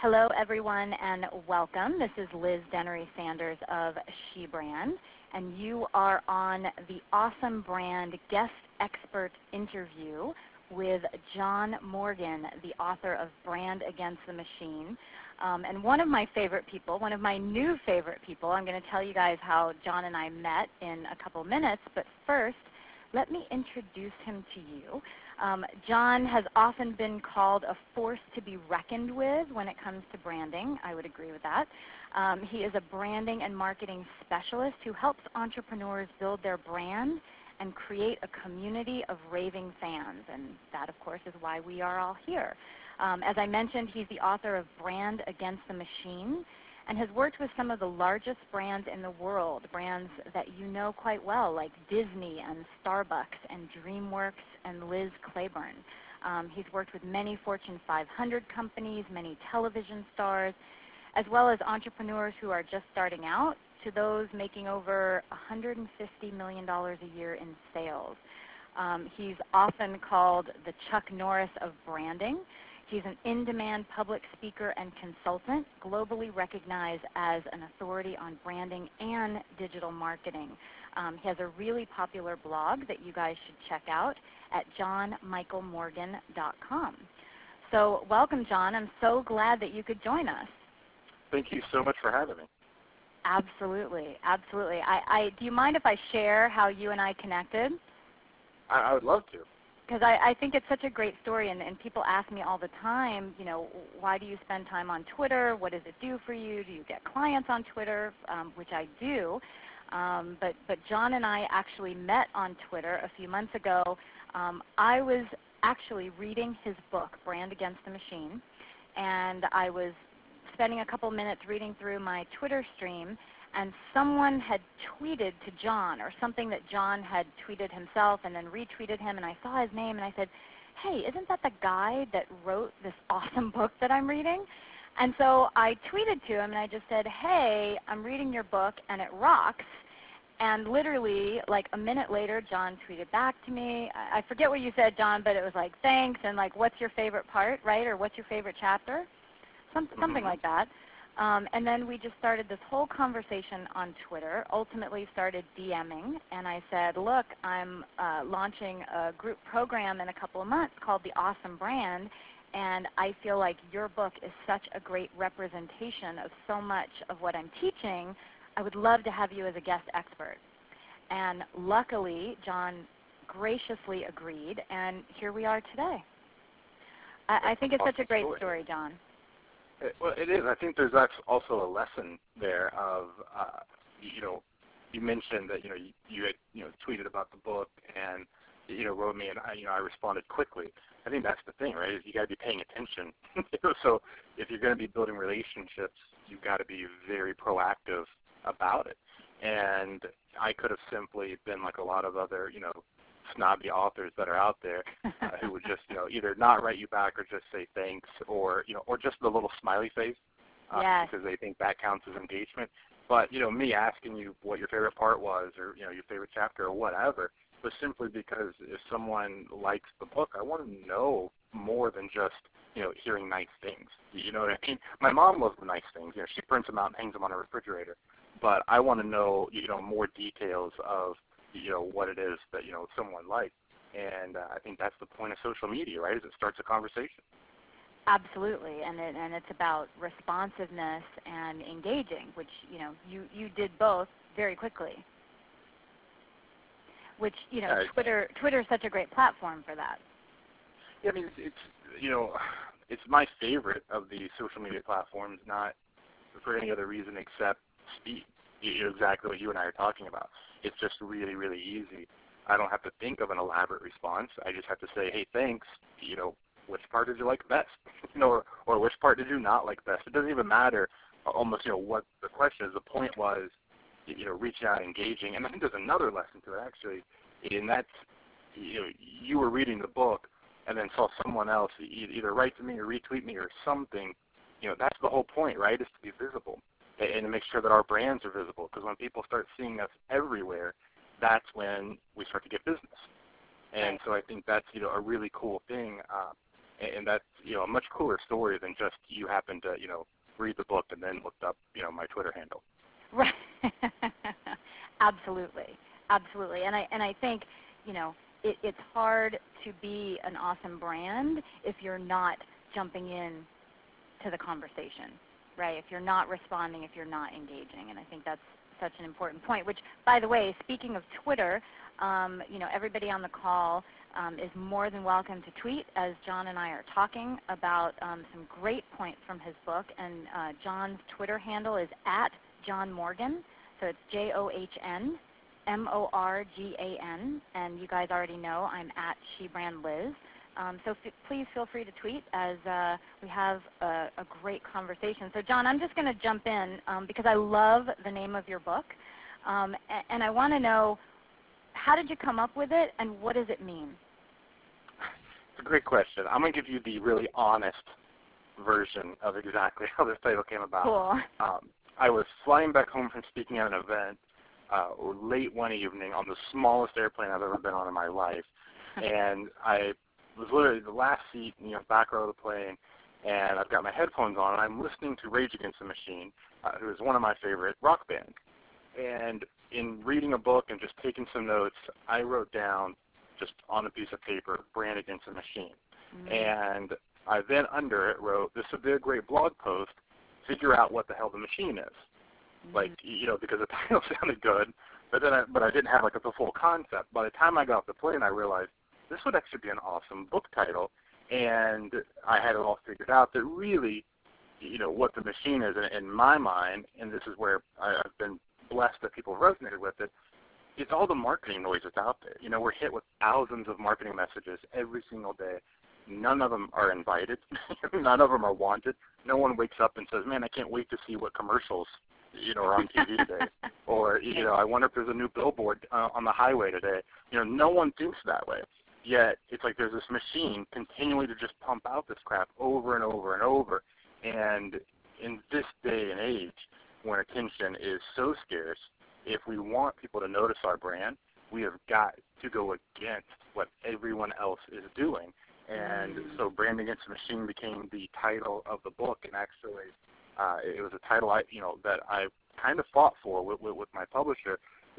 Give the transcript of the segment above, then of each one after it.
Hello, everyone, and welcome. This is Liz Dennery Sanders of SheBrand, and you are on the Awesome Brand Guest Expert Interview with John Morgan, the author of Brand Against the Machine. And one of my favorite people, one of my new favorite people, I'm going to tell you guys how John and I met in a couple minutes, but first, let me introduce him to you. John has often been called a force to be reckoned with when it comes to branding. I would agree with that. He is a branding and marketing specialist who helps entrepreneurs build their brand and create a community of raving fans. And that, of course, is why we are all here. As I mentioned, he's the author of Brand Against the Machine, and has worked with some of the largest brands in the world, brands that you know quite well, like Disney and Starbucks and DreamWorks and Liz Claiborne. He's worked with many Fortune 500 companies, many television stars, as well as entrepreneurs who are just starting out to those making over $150 million a year in sales. He's often called the Chuck Norris of branding. He's an in-demand public speaker and consultant, globally recognized as an authority on branding and digital marketing. He has a really popular blog that you guys should check out at johnmichaelmorgan.com. So welcome, John. I'm so glad that you could join us. Thank you so much for having me. Absolutely, absolutely. Do you mind if I share how you and I connected? I would love to. Because I think it's such a great story, and people ask me all the time, you know, why do you spend time on Twitter? What does it do for you? Do you get clients on Twitter? Which I do. But John and I actually met on Twitter a few months ago. I was actually reading his book, Brand Against the Machine, and I was spending a couple minutes reading through my Twitter stream, and someone had tweeted to John, or something that John had tweeted himself and then retweeted him, and I saw his name and I said, hey, isn't that the guy that wrote this awesome book that I'm reading? And so I tweeted to him and I just said, hey, I'm reading your book and it rocks. And literally, like a minute later, John tweeted back to me. I forget what you said, John, but it was like, thanks, and like, what's your favorite part, right? Or what's your favorite chapter? Something like that. And then we just started this whole conversation on Twitter, ultimately started DMing, and I said, look, I'm launching a group program in a couple of months called The Awesome Brand, and I feel like your book is such a great representation of so much of what I'm teaching. I would love to have you as a guest expert. And luckily, John graciously agreed, and here we are today. I think it's such a great story, John. Well, it is. I think there's also a lesson there of, you mentioned that, you had, tweeted about the book and, wrote me, and I responded quickly. I think that's the thing, right, is you got to be paying attention. So if you're going to be building relationships, you've got to be very proactive about it. And I could have simply been like a lot of other, snobby authors that are out there who would just, either not write you back or just say thanks, or, or just the little smiley face yes. because they think that counts as engagement. But, me asking you what your favorite part was, or, your favorite chapter or whatever, was simply because if someone likes the book, I want to know more than just, hearing nice things. You know what I mean? My mom loves the nice things. She prints them out and hangs them on her refrigerator. But I want to know, more details of, what it is that, someone likes. And I think that's the point of social media, right, is it starts a conversation. Absolutely, and it's about responsiveness and engaging, which, you did both very quickly, which, Twitter is such a great platform for that. Yeah, I mean, it's my favorite of the social media platforms, not for any other reason except speed. Exactly what you and I are talking about. It's just really, really easy. I don't have to think of an elaborate response. I just have to say, hey, thanks, which part did you like best? Or which part did you not like best? It doesn't even matter almost, what the question is. The point was, reaching out, engaging. And I think there's another lesson to it, actually, in that, you were reading the book and then saw someone else either write to me or retweet me or something. That's the whole point, right, is to be visible and to make sure that our brands are visible. Because when people start seeing us everywhere, that's when we start to get business. And so I think that's, a really cool thing. And that's, a much cooler story than just you happen to, read the book and then looked up, my Twitter handle. Right. Absolutely. Absolutely. And I think, it's hard to be an awesome brand if you're not jumping in to the conversation, right? If you're not responding, if you're not engaging. And I think that's such an important point, which, by the way, speaking of Twitter, everybody on the call is more than welcome to tweet as John and I are talking about some great points from his book. And John's Twitter handle is @JohnMorgan. So it's JohnMorgan. And you guys already know I'm @SheBrandLiz. So please feel free to tweet as we have a great conversation. So John, I'm just going to jump in because I love the name of your book. And I want to know, how did you come up with it and what does it mean? It's a great question. I'm going to give you the really honest version of exactly how this title came about. Cool. I was flying back home from speaking at an event late one evening on the smallest airplane I've ever been on in my life. And I was literally the last seat, back row of the plane, and I've got my headphones on, and I'm listening to Rage Against the Machine, who is one of my favorite rock bands. And in reading a book and just taking some notes, I wrote down, just on a piece of paper, Brand Against the Machine. Mm-hmm. And I then under it wrote, this would be a great blog post, figure out what the hell the machine is. Mm-hmm. Like, because the title sounded good, but I didn't have like the full concept. By the time I got off the plane, I realized this would actually be an awesome book title, and I had it all figured out that really, what the machine is in my mind, and this is where I've been blessed that people resonated with it, it's all the marketing noise that's out there. We're hit with thousands of marketing messages every single day. None of them are invited. None of them are wanted. No one wakes up and says, man, I can't wait to see what commercials are on TV today. Or, I wonder if there's a new billboard on the highway today. No one thinks that way. Yet it's like there's this machine continually to just pump out this crap over and over and over. And in this day and age, when attention is so scarce, if we want people to notice our brand, we have got to go against what everyone else is doing. And so Brand Against the Machine became the title of the book, and actually it was a title that I kind of fought for with my publisher.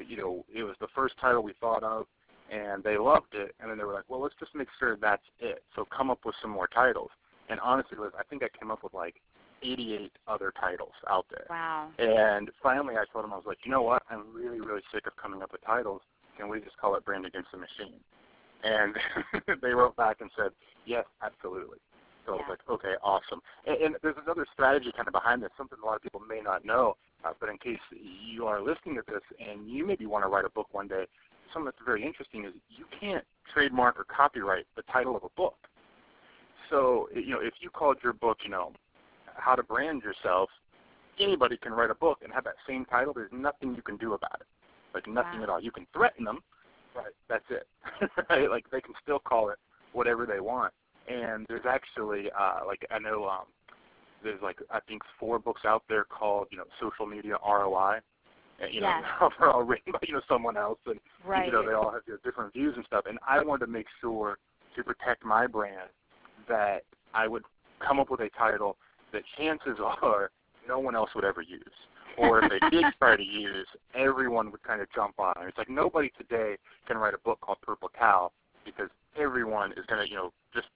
It was the first title we thought of, and they loved it, and then they were like, well, let's just make sure that's it. So come up with some more titles. And honestly, Liz, I think I came up with like 88 other titles out there. Wow. And finally I told them, I was like, you know what, I'm really, really sick of coming up with titles. Can we just call it Brand Against the Machine? And they wrote back and said, yes, absolutely. So I was like, okay, awesome. And there's another strategy kind of behind this, something a lot of people may not know, but in case you are listening to this and you maybe want to write a book one day, something that's very interesting is you can't trademark or copyright the title of a book. So, if you called your book, How to Brand Yourself, anybody can write a book and have that same title. There's nothing you can do about it. Like nothing at all. You can threaten them, but that's it. Right? Like they can still call it whatever they want. And there's actually, I know there's I think 4 books out there called, Social Media ROI. And, they're all written by, someone else, and, right. They all have different views and stuff. And I wanted to make sure to protect my brand that I would come up with a title that chances are no one else would ever use. Or if they did try to use, everyone would kind of jump on it. It's like nobody today can write a book called Purple Cow because everyone is going to,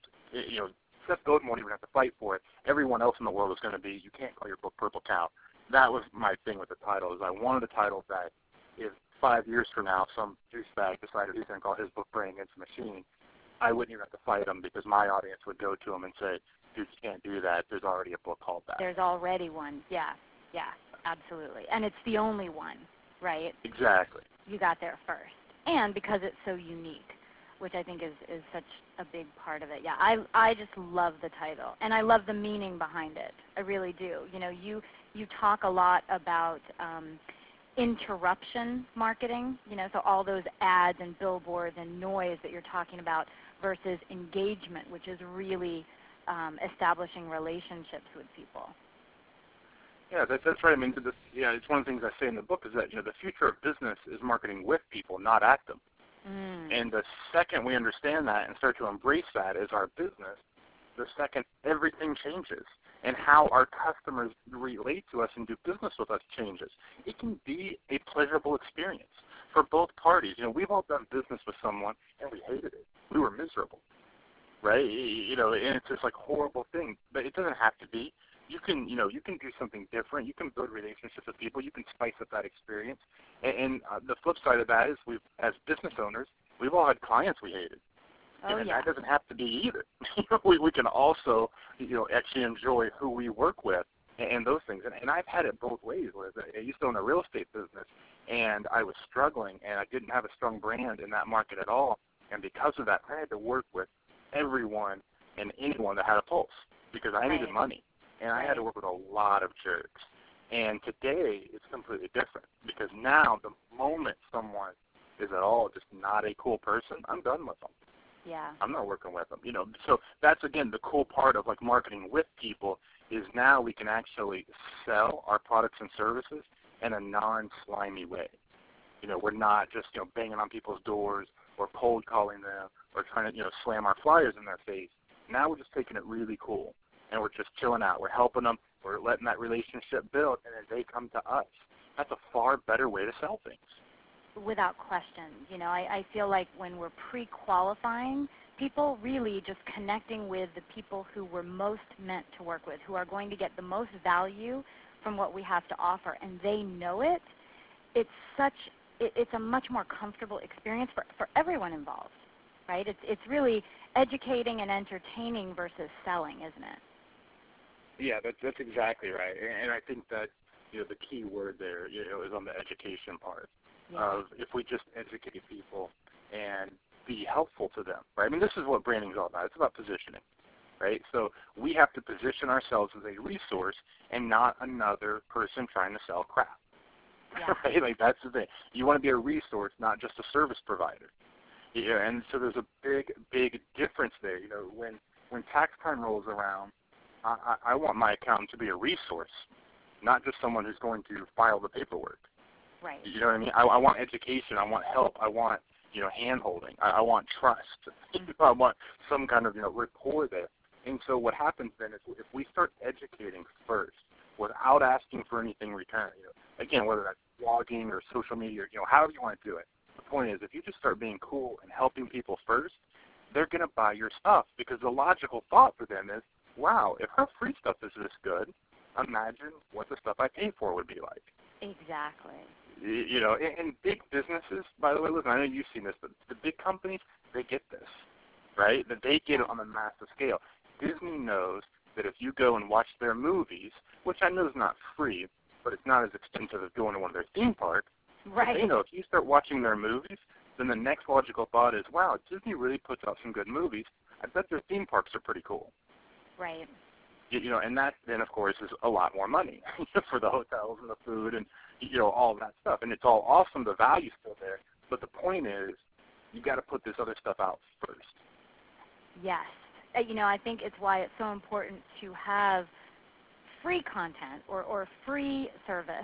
Seth Godin won't even have to fight for it. Everyone else in the world is going to be, you can't call your book Purple Cow. That was my thing with the title, is I wanted a title that if 5 years from now some douchebag decided he's going to call his book Brand Against the Machine, I wouldn't even have to fight him because my audience would go to him and say, dude, you can't do that. There's already a book called that. There's already one. Yeah, absolutely. And it's the only one, right? Exactly. You got there first. And because it's so unique, which I think is such a big part of it. Yeah, I just love the title, and I love the meaning behind it. I really do. You talk a lot about interruption marketing, so all those ads and billboards and noise that you're talking about versus engagement, which is really establishing relationships with people. Yeah, that's right. I mean, it's one of the things I say in the book is that, the future of business is marketing with people, not at them. And the second we understand that and start to embrace that as our business, the second everything changes and how our customers relate to us and do business with us changes. It can be a pleasurable experience for both parties. We've all done business with someone and we hated it. We were miserable, right? And it's just like horrible thing, but it doesn't have to be. You can do something different. You can build relationships with people. You can spice up that experience. And the flip side of that is as business owners, we've all had clients we hated. Oh, and yeah. that doesn't have to be either. We can also, actually enjoy who we work with and those things. And I've had it both ways. I used to own a real estate business, and I was struggling, and I didn't have a strong brand in that market at all. And because of that, I had to work with everyone and anyone that had a pulse because I needed money, and I had to work with a lot of jerks. And today, it's completely different because now the moment someone is at all just not a cool person, I'm done with them. Yeah. I'm not working with them, So that's, again, the cool part of, like, marketing with people is now we can actually sell our products and services in a non-slimy way. We're not just, banging on people's doors or cold calling them or trying to, slam our flyers in their face. Now we're just taking it really cool, and we're just chilling out. We're helping them. We're letting that relationship build, and then they come to us. That's a far better way to sell things. Without question. I feel like when we're pre-qualifying people, really just connecting with the people who we're most meant to work with, who are going to get the most value from what we have to offer, and they know it, it's a much more comfortable experience for everyone involved, right? It's really educating and entertaining versus selling, isn't it? Yeah, that's exactly right. And I think that, the key word there, is on the education part. Of if we just educate people and be helpful to them, right? I mean, this is what branding is all about. It's about positioning, right? So we have to position ourselves as a resource and not another person trying to sell crap, right? Like, that's the thing. You want to be a resource, not just a service provider. And so there's a big, big difference there. When tax time rolls around, I want my accountant to be a resource, not just someone who's going to file the paperwork. Right. You know what I mean? I want education. I want help. I want, hand-holding. I want trust. I want some kind of, rapport there. And so what happens then is if we start educating first without asking for anything in return, again, whether that's blogging or social media, however you want to do it, the point is if you just start being cool and helping people first, they're going to buy your stuff because the logical thought for them is, wow, if her free stuff is this good, imagine what the stuff I pay for would be like. Exactly. And big businesses, by the way, listen, I know you've seen this, but the big companies, they get this, right? That they get it on a massive scale. Disney knows that if you go and watch their movies, which I know is not free, but it's not as expensive as going to one of their theme parks. Right. They know if you start watching their movies, then the next logical thought is, wow, Disney really puts out some good movies. I bet their theme parks are pretty cool. Right. And that then, of course, is a lot more money for the hotels and the food and, all that stuff. And it's all awesome. The value's still there. But the point is you got to put this other stuff out first. Yes. I think it's why it's so important to have free content or free service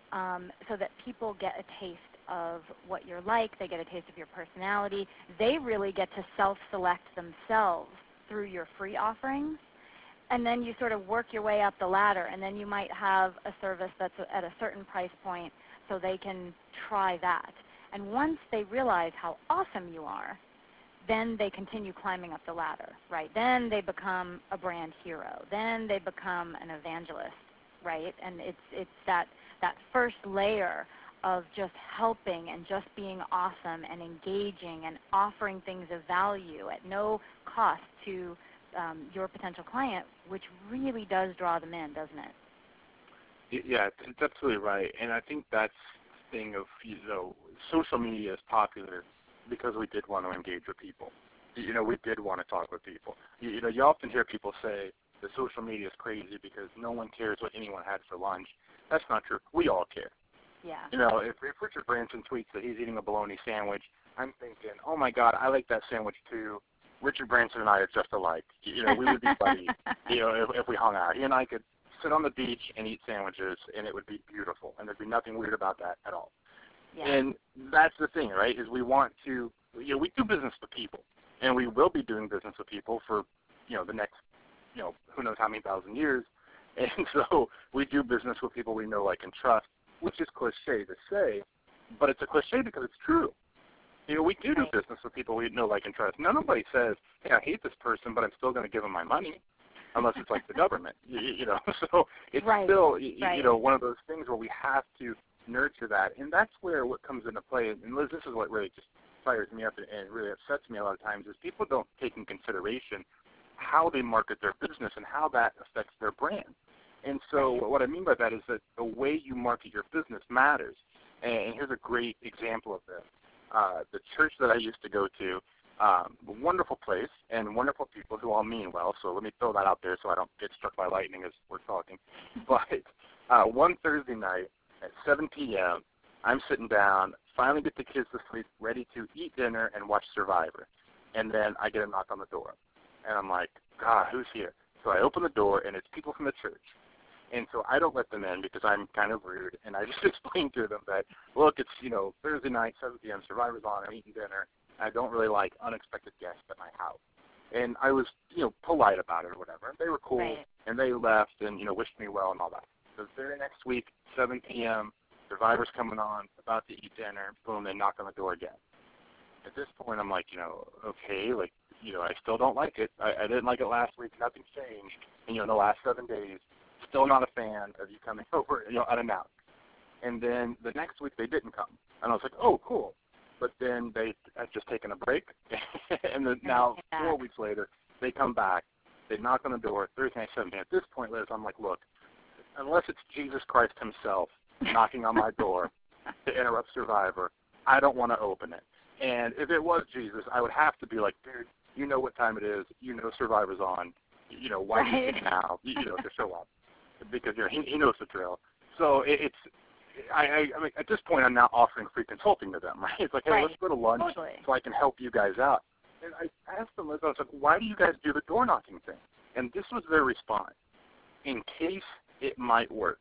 so that people get a taste of what you're like. They get a taste of your personality. They really get to self-select themselves through your free offerings. And then you sort of work your way up the ladder, and then you might have a service that's at a certain price point so they can try that. And once they realize how awesome you are, then they continue climbing up the ladder, right? Then they become a brand hero. Then they become an evangelist, right? And it's that first layer of just helping and just being awesome and engaging and offering things of value at no cost to your potential client, which really does draw them in, doesn't it? Yeah, it's absolutely right. And I think that's the thing of, social media is popular because we did want to engage with people. We did want to talk with people. You often hear people say that social media is crazy because no one cares what anyone had for lunch. That's not true. We all care. Yeah. If Richard Branson tweets that he's eating a bologna sandwich, I'm thinking, oh, my God, I like that sandwich too. Richard Branson and I are just alike. We would be buddies, if we hung out. He and I could sit on the beach and eat sandwiches, and it would be beautiful, and there'd be nothing weird about that at all. Yeah. And that's the thing, right, is we want to, we do business with people, and we will be doing business with people for, the next who knows how many thousand years. And so we do business with people we know, like, and trust, which is cliche to say, but it's a cliche because it's true. We do business with people we know, like, and trust. Nobody says, hey, I hate this person, but I'm still going to give them my money, unless it's like the government, So it's still, one of those things where we have to nurture that. And that's where what comes into play. And Liz, this is what really just fires me up and really upsets me a lot of times, is people don't take in consideration how they market their business and how that affects their brand. And so what I mean by that is that the way you market your business matters. And here's a great example of this. The church that I used to go to, a wonderful place and wonderful people who all mean well, so let me throw that out there so I don't get struck by lightning as we're talking. But one Thursday night at 7 p.m., I'm sitting down, finally get the kids to sleep, ready to eat dinner and watch Survivor. And then I get a knock on the door. And I'm like, God, who's here? So I open the door, and it's people from the church. And so I don't let them in because I'm kind of rude, and I just explain to them that, look, it's, Thursday night, 7 p.m., Survivor's on, I'm eating dinner. I don't really like unexpected guests at my house. And I was, polite about it or whatever. They were cool, and they left and, wished me well and all that. The very next week, 7 p.m., Survivor's coming on, about to eat dinner, boom, they knock on the door again. At this point, I'm like, okay, like, I still don't like it. I didn't like it last week. Nothing's changed. And, in the last 7 days, still not a fan of you coming over, unannounced. And then the next week they didn't come. And I was like, oh, cool. But then they had just taken a break. And then now 4 weeks later, they come back. They knock on the door, Thursday night, 7 p.m. At this point, Liz, I'm like, look, unless it's Jesus Christ himself knocking on my door to interrupt Survivor, I don't want to open it. And if it was Jesus, I would have to be like, dude, you know what time it is. Survivor's on. Why do you think now, to show up? Because he knows the drill. So I mean, at this point, I'm now offering free consulting to them, right? It's like, hey, let's go to lunch so I can help you guys out. And I asked them, I was like, why do you guys do the door knocking thing? And this was their response: in case it might work.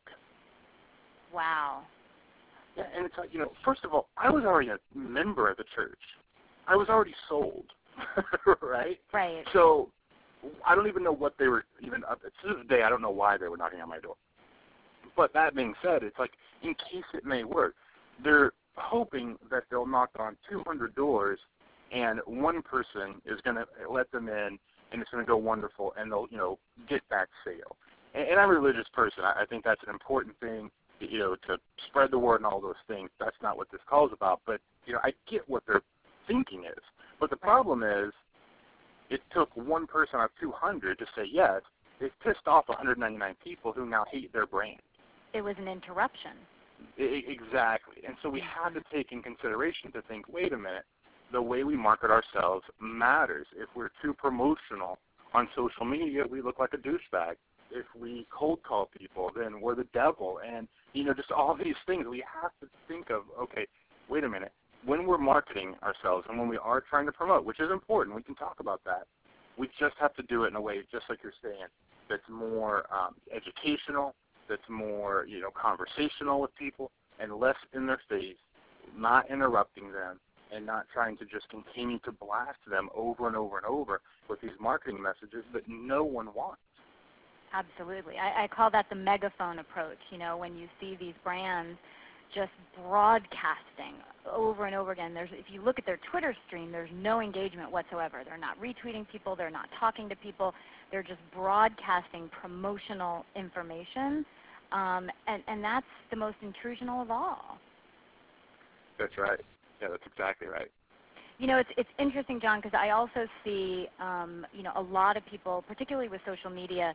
Wow. Yeah, and it's like, first of all, I was already a member of the church. I was already sold, right? Right. So I don't even know what they were even up at. To this day, I don't know why they were knocking on my door. But that being said, it's like, in case it may work, they're hoping that they'll knock on 200 doors and one person is going to let them in and it's going to go wonderful and they'll, get that sale. And I'm a religious person. I think that's an important thing, to spread the word and all those things. That's not what this call is about. But, I get what their thinking is. But the problem is, it took one person out of 200 to say yes. It pissed off 199 people who now hate their brand. It was an interruption. Exactly. And so we had to take in consideration to think, wait a minute, the way we market ourselves matters. If we're too promotional on social media, we look like a douchebag. If we cold call people, then we're the devil. And, just all these things. We have to think of, okay, wait a minute. When we're marketing ourselves and when we are trying to promote, which is important, we can talk about that, we just have to do it in a way, just like you're saying, that's more educational, that's more, conversational with people, and less in their face, not interrupting them, and not trying to just continue to blast them over and over and over with these marketing messages that no one wants. Absolutely. I call that the megaphone approach, when you see these brands just broadcasting over and over again. If you look at their Twitter stream, there's no engagement whatsoever. They're not retweeting people. They're not talking to people. They're just broadcasting promotional information, and that's the most intrusional of all. That's right. Yeah, that's exactly right. It's interesting, John, because I also see, a lot of people, particularly with social media,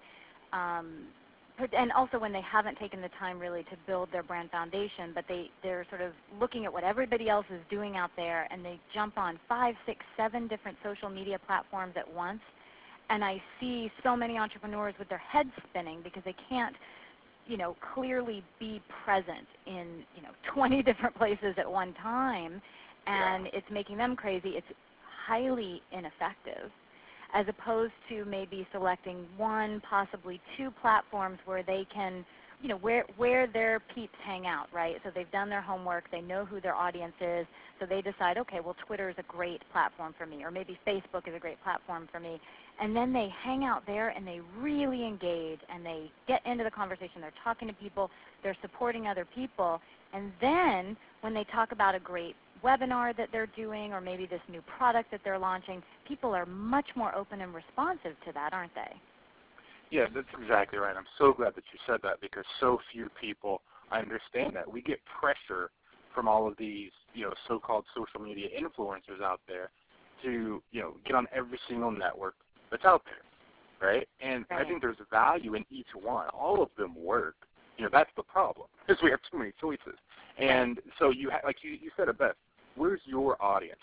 and also when they haven't taken the time really to build their brand foundation, but they're sort of looking at what everybody else is doing out there, and they jump on 5, 6, 7 different social media platforms at once. And I see so many entrepreneurs with their heads spinning because they can't, clearly be present in, 20 different places at one time, and it's making them crazy. It's highly ineffective, as opposed to maybe selecting 1, possibly 2 platforms where they can where their peeps hang out, right? So they've done their homework, they know who their audience is, so they decide, okay, well, Twitter is a great platform for me, or maybe Facebook is a great platform for me. And then they hang out there and they really engage and they get into the conversation. They're talking to people, they're supporting other people. And then when they talk about a great webinar that they're doing or maybe this new product that they're launching, people are much more open and responsive to that, aren't they? Yeah, that's exactly right. I'm so glad that you said that because so few people understand that. We get pressure from all of these, so-called social media influencers out there to, get on every single network that's out there, right? And Right. I think there's value in each one. All of them work. That's the problem because we have too many choices. And so like you said it best. Where's your audience?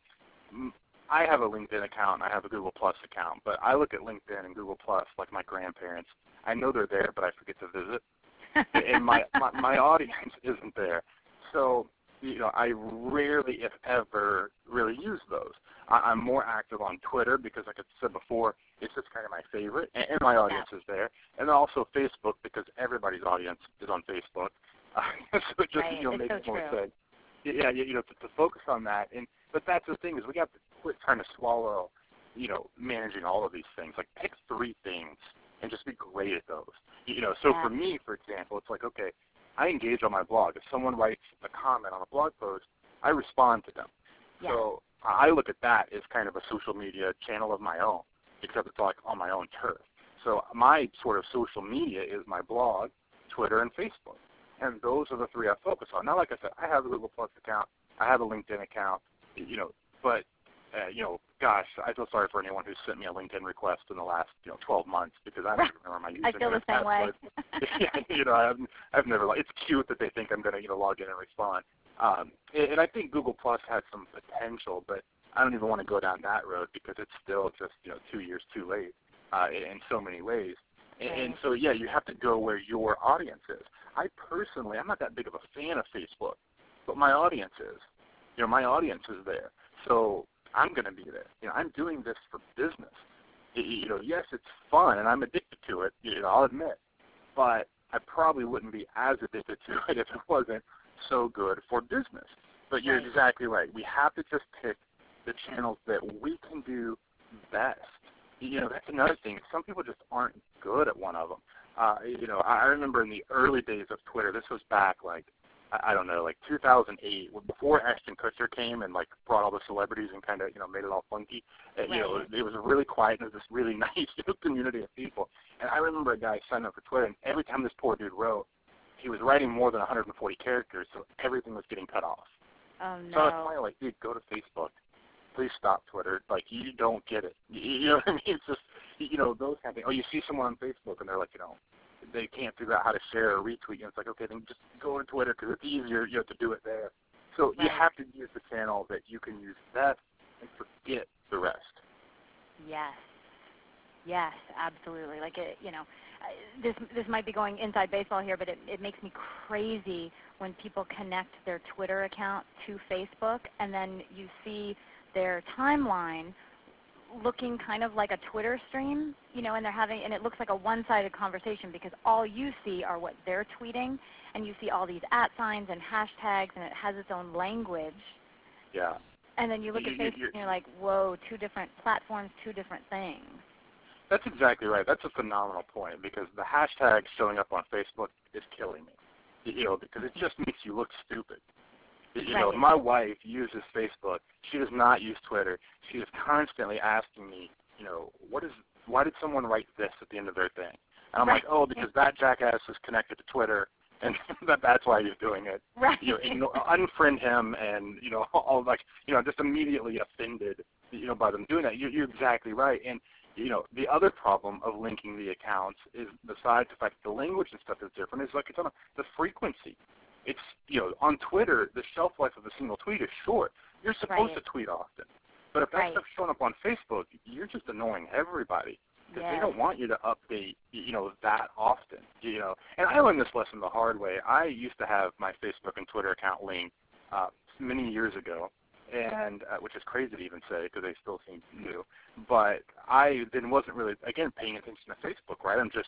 I have a LinkedIn account and I have a Google Plus account, but I look at LinkedIn and Google Plus like my grandparents. I know they're there, but I forget to visit. And my audience isn't there. So, I rarely, if ever, really use those. I'm more active on Twitter because, like I said before, it's just kind of my favorite, and my audience is there. And also Facebook because everybody's audience is on Facebook. So it just makes more sense. Yeah, to focus on that. But that's the thing is we got to quit trying to swallow, managing all of these things. Like pick 3 things and just be great at those. So for me, for example, it's like, okay, I engage on my blog. If someone writes a comment on a blog post, I respond to them. Yeah. So I look at that as kind of a social media channel of my own, except it's like on my own turf. So my sort of social media is my blog, Twitter, and Facebook. And those are the 3 I focus on. Now, like I said, I have a Google Plus account. I have a LinkedIn account, but, gosh, I feel sorry for anyone who's sent me a LinkedIn request in the last, 12 months because I don't even remember my username. I feel the same way. I've never, it's cute that they think I'm going to, log in and respond. And I think Google Plus has some potential, but I don't even want to go down that road because it's still just, 2 years too late in so many ways. And so, you have to go where your audience is. I'm not that big of a fan of Facebook, but my audience is. My audience is there. So I'm going to be there. I'm doing this for business. Yes, it's fun, and I'm addicted to it, I'll admit. But I probably wouldn't be as addicted to it if it wasn't so good for business. But you're exactly right. We have to just pick the channels that we can do best. That's another thing. Some people just aren't good at one of them. I remember in the early days of Twitter, this was back I don't know, 2008, before Ashton Kutcher came and brought all the celebrities and kind of made it all funky. It was really quiet and it was this really nice community of people. And I remember a guy signing up for Twitter, and every time this poor dude wrote, he was writing more than 140 characters, so everything was getting cut off. Oh no. So I was finally dude, go to Facebook. Please stop Twitter. You don't get it. You know what I mean? It's just, those kind of things. Oh, you see someone on Facebook and they're they can't figure out how to share or retweet. And it's like, okay, then just go to Twitter because it's easier, to do it there. So you have to use the channel that you can use best and forget the rest. Yes, absolutely. This might be going inside baseball here, but it makes me crazy when people connect their Twitter account to Facebook, and then you see their timeline looking kind of like a Twitter stream, and it looks like a one-sided conversation because all you see are what they're tweeting, and you see all these @ signs and hashtags, and it has its own language. Yeah. And then you look at Facebook and you're like, whoa, 2 different platforms, 2 different things. That's exactly right. That's a phenomenal point because the hashtag showing up on Facebook is killing me, because it just makes you look stupid. My wife uses Facebook. She does not use Twitter. She is constantly asking me, why did someone write this at the end of their thing? And I'm like, oh, because that jackass is connected to Twitter, and that's why he's doing it. Right. Unfriend him, and all just immediately offended, by them doing that. You're exactly right. And the other problem of linking the accounts is, besides the fact that the language and stuff is different, is it's on the frequency. It's, on Twitter, the shelf life of a single tweet is short. You're supposed to tweet often. But if that stuff's showing up on Facebook, you're just annoying everybody because they don't want you to update, that often, And I learned this lesson the hard way. I used to have my Facebook and Twitter account linked many years ago, and which is crazy to even say because they still seem new. But I then wasn't really, again, paying attention to Facebook, right? I'm just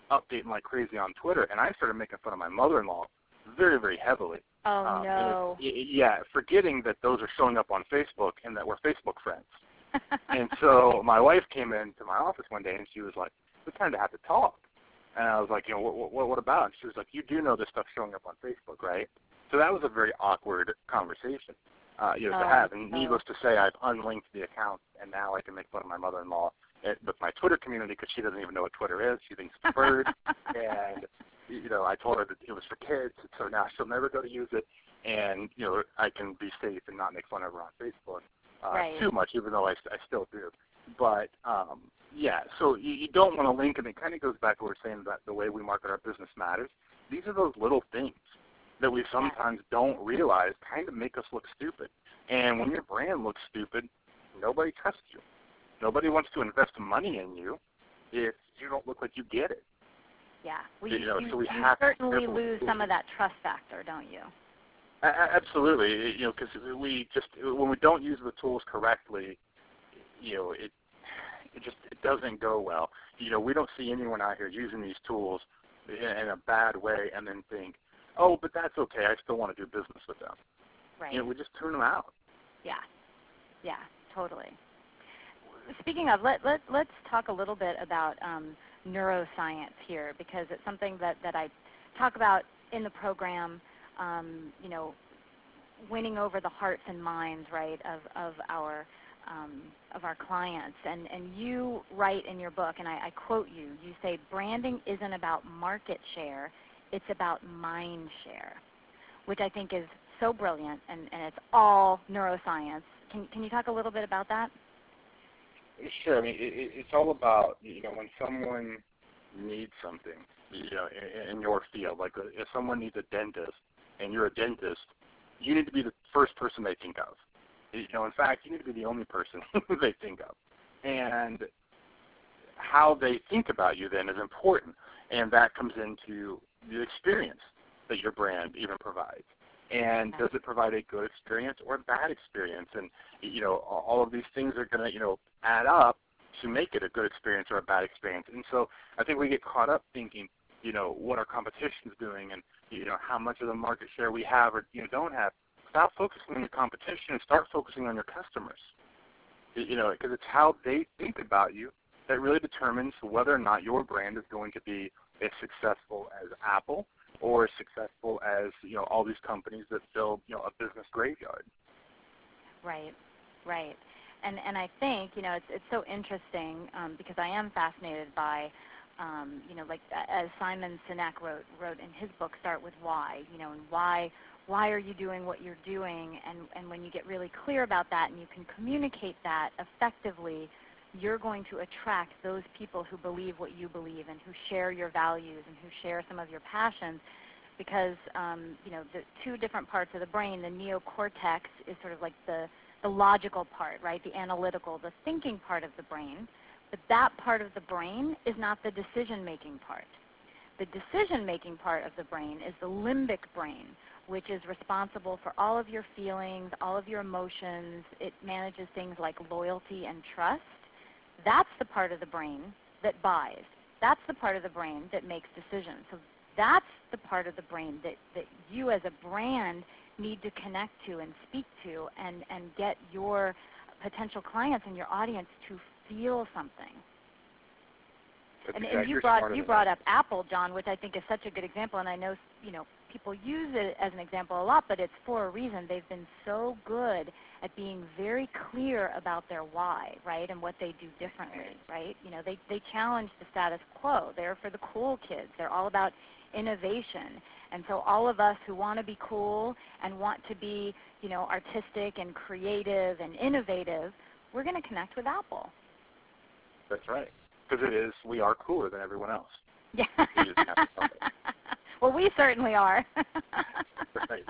updating like crazy on Twitter, and I started making fun of my mother-in-law very, very heavily. Oh, no. Yeah, forgetting that those are showing up on Facebook and that we're Facebook friends. And so my wife came into my office one day, and she was like, we kind of have to talk. And I was like, what about? And she was like, you do know this stuff's showing up on Facebook, right? So that was a very awkward conversation, to have. And needless to say, I've unlinked the account, and now I can make fun of my mother-in-law with my Twitter community because she doesn't even know what Twitter is. She thinks it's a bird. And, I told her that it was for kids, so now she'll never go to use it. And, I can be safe and not make fun of her on Facebook too much, even though I still do. But, so you don't want to link, and it kind of goes back to what we're saying about the way we market our business matters. These are those little things that we sometimes don't realize kind of make us look stupid. And when your brand looks stupid, nobody trusts you. Nobody wants to invest money in you if you don't look like you get it. Yeah. So we you have certainly to lose some of that trust factor, don't you? Absolutely. Because when we don't use the tools correctly, it doesn't go well. We don't see anyone out here using these tools in a bad way and then think, oh, but that's okay, I still want to do business with them. Right. We just tune them out. Yeah, totally. Speaking of, let's talk a little bit about neuroscience here, because it's something that I talk about in the program, winning over the hearts and minds, right, of our clients. And you write in your book, and I quote you, you say, branding isn't about market share, it's about mind share, which I think is so brilliant, and it's all neuroscience. Can you talk a little bit about that? Sure. I mean, it's all about, when someone needs something, in your field, like if someone needs a dentist and you're a dentist, you need to be the first person they think of. In fact, you need to be the only person they think of. And how they think about you then is important, and that comes into the experience that your brand even provides. And does it provide a good experience or a bad experience? And, all of these things are going to, add up to make it a good experience or a bad experience. And so I think we get caught up thinking, what our competition is doing and, how much of the market share we have or, don't have. Stop focusing on your competition and start focusing on your customers. Because it's how they think about you that really determines whether or not your brand is going to be as successful as Apple or as successful as, all these companies that fill, a business graveyard. Right. And I think, it's so interesting because I am fascinated by, like as Simon Sinek wrote in his book, Start With Why, and why are you doing what you're doing? And when you get really clear about that and you can communicate that effectively, you're going to attract those people who believe what you believe and who share your values and who share some of your passions. Because, the two different parts of the brain, the neocortex is sort of like the logical part, right, the analytical, the thinking part of the brain. But that part of the brain is not the decision-making part. The decision-making part of the brain is the limbic brain, which is responsible for all of your feelings, all of your emotions. It manages things like loyalty and trust. That's the part of the brain that buys. That's the part of the brain that makes decisions. So that's the part of the brain that you as a brand need to connect to and speak to and get your potential clients and your audience to feel something. And you brought up Apple, John, which I think is such a good example, and I know people use it as an example a lot, but it's for a reason. They've been so good at being very clear about their why, right, and what they do differently, right? They challenge the status quo. They're for the cool kids. They're all about innovation. And so all of us who want to be cool and want to be, artistic and creative and innovative, we're going to connect with Apple. That's right. Because we are cooler than everyone else. Yeah. Well, we certainly are. Right.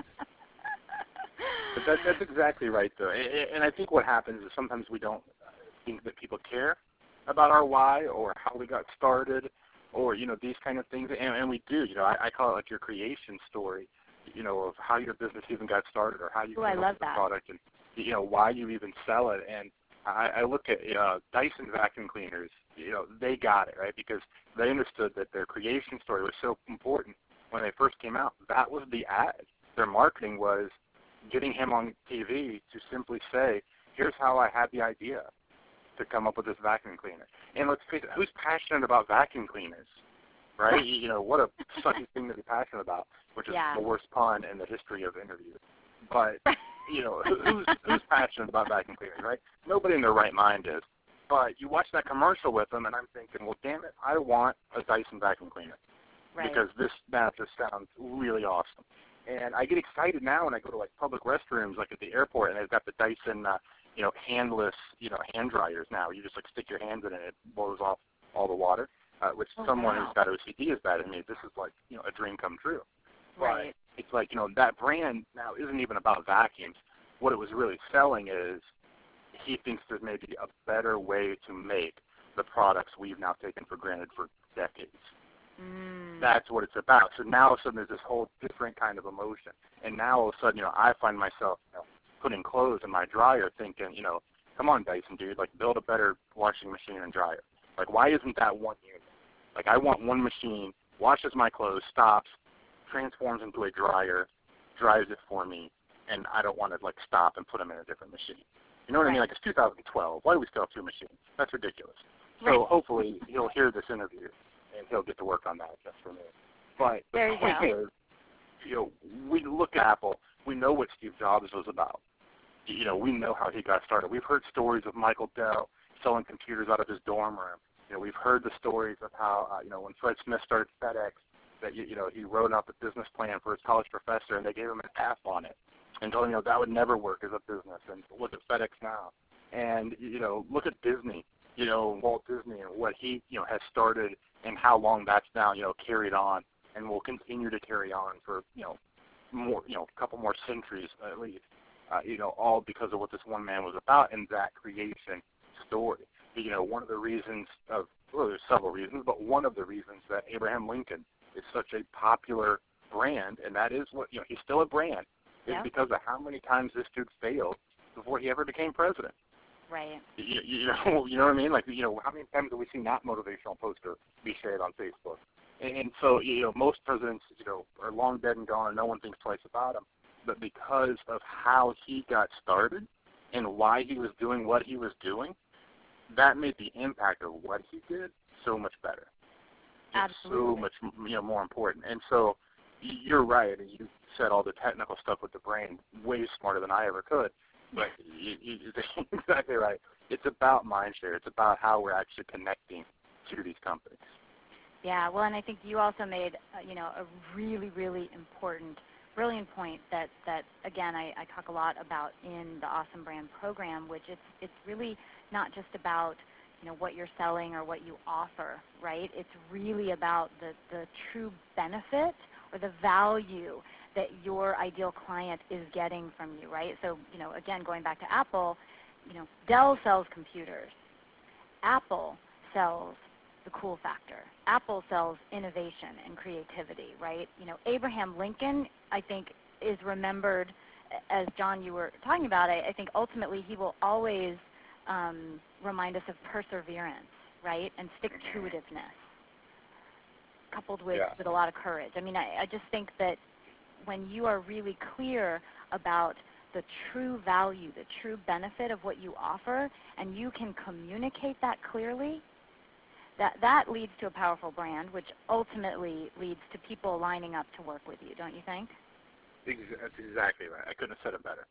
But that's exactly right, though. And I think what happens is sometimes we don't think that people care about our why or how we got started or, these kind of things. And we do. I call it like your creation story, of how your business even got started or how you came up with the product and, why you even sell it. And I look at Dyson vacuum cleaners. They got it, right? Because they understood that their creation story was so important when they first came out. That was the ad. Their marketing was getting him on TV to simply say, here's how I had the idea to come up with this vacuum cleaner. And let's face it, who's passionate about vacuum cleaners, right? What a sucky thing to be passionate about, which is the worst pun in the history of interviews. But, who's passionate about vacuum cleaners, right? Nobody in their right mind is. But you watch that commercial with them, and I'm thinking, well, damn it, I want a Dyson vacuum cleaner. Right. Because that just sounds really awesome. And I get excited now when I go to, public restrooms, at the airport, and they've got the Dyson, handless, hand dryers now. You just, stick your hands in it, and it blows off all the water, which someone who's got OCD as bad as me, this is, a dream come true. Right. But it's that brand now isn't even about vacuums. What it was really selling is he thinks there's maybe a better way to make the products we've now taken for granted for decades. That's what it's about. So now all of a sudden there's this whole different kind of emotion. And now all of a sudden, I find myself putting clothes in my dryer thinking, come on, Dyson, dude, build a better washing machine and dryer. Why isn't that one unit? I want one machine, washes my clothes, stops, transforms into a dryer, dries it for me, and I don't want to stop and put them in a different machine. You know what I mean? It's 2012. Why do we still have two machines? That's ridiculous. So hopefully he'll hear this interview and he'll get to work on that just for me. But the point is, we look at Apple. We know what Steve Jobs was about. We know how he got started. We've heard stories of Michael Dell selling computers out of his dorm room. We've heard the stories of how, when Fred Smith started FedEx, that, he wrote out the business plan for his college professor, and they gave him an F on it and told him, that would never work as a business. And look at FedEx now. And, look at Disney, Walt Disney and what he, has started and how long that's now, carried on and will continue to carry on for, more, a couple more centuries at least, all because of what this one man was about and that creation story. One of the reasons there's several reasons, but one of the reasons that Abraham Lincoln is such a popular brand, and that is what, he's still a brand, is because of how many times this dude failed before he ever became president. Right. You know what I mean? How many times have we seen that motivational poster be shared on Facebook? And so, most presidents, are long dead and gone, and no one thinks twice about him. But because of how he got started and why he was doing what he was doing, that made the impact of what he did so much better. Absolutely. So much, more important. And so, you're right. You said all the technical stuff with the brain way smarter than I ever could. But you're exactly right. It's about mindshare. It's about how we're actually connecting to these companies. Yeah, well, and I think you also made, a really, really important, brilliant point that again, I talk a lot about in the Awesome Brand program, which it's really not just about, what you're selling or what you offer, right? It's really about the true benefit or the value that your ideal client is getting from you, right? So, again, going back to Apple, Dell sells computers. Apple sells the cool factor. Apple sells innovation and creativity, right? Abraham Lincoln, I think, is remembered, as John, you were talking about, I think ultimately he will always remind us of perseverance, right, and stick-to-itiveness, coupled with a lot of courage. I mean, I just think that when you are really clear about the true value, the true benefit of what you offer, and you can communicate that clearly, that leads to a powerful brand, which ultimately leads to people lining up to work with you, don't you think? That's exactly right. I couldn't have said it better.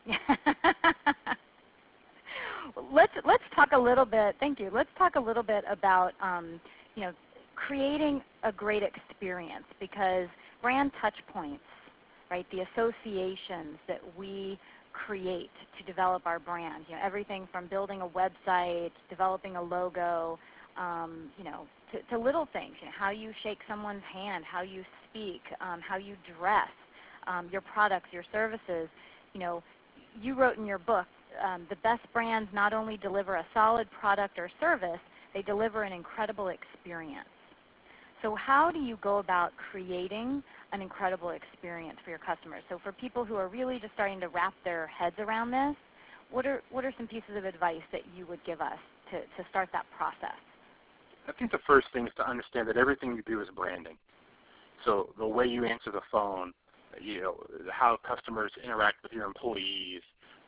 Let's talk a little bit. Thank you. Let's talk a little bit about creating a great experience, because brand touch points, right? The associations that we create to develop our brand. Everything from building a website, developing a logo, to little things. How you shake someone's hand, how you speak, how you dress, your products, your services. You wrote in your book, the best brands not only deliver a solid product or service, they deliver an incredible experience. So how do you go about creating an incredible experience for your customers? So for people who are really just starting to wrap their heads around this, what are some pieces of advice that you would give us to start that process? I think the first thing is to understand that everything you do is branding. So the way you answer the phone, how customers interact with your employees,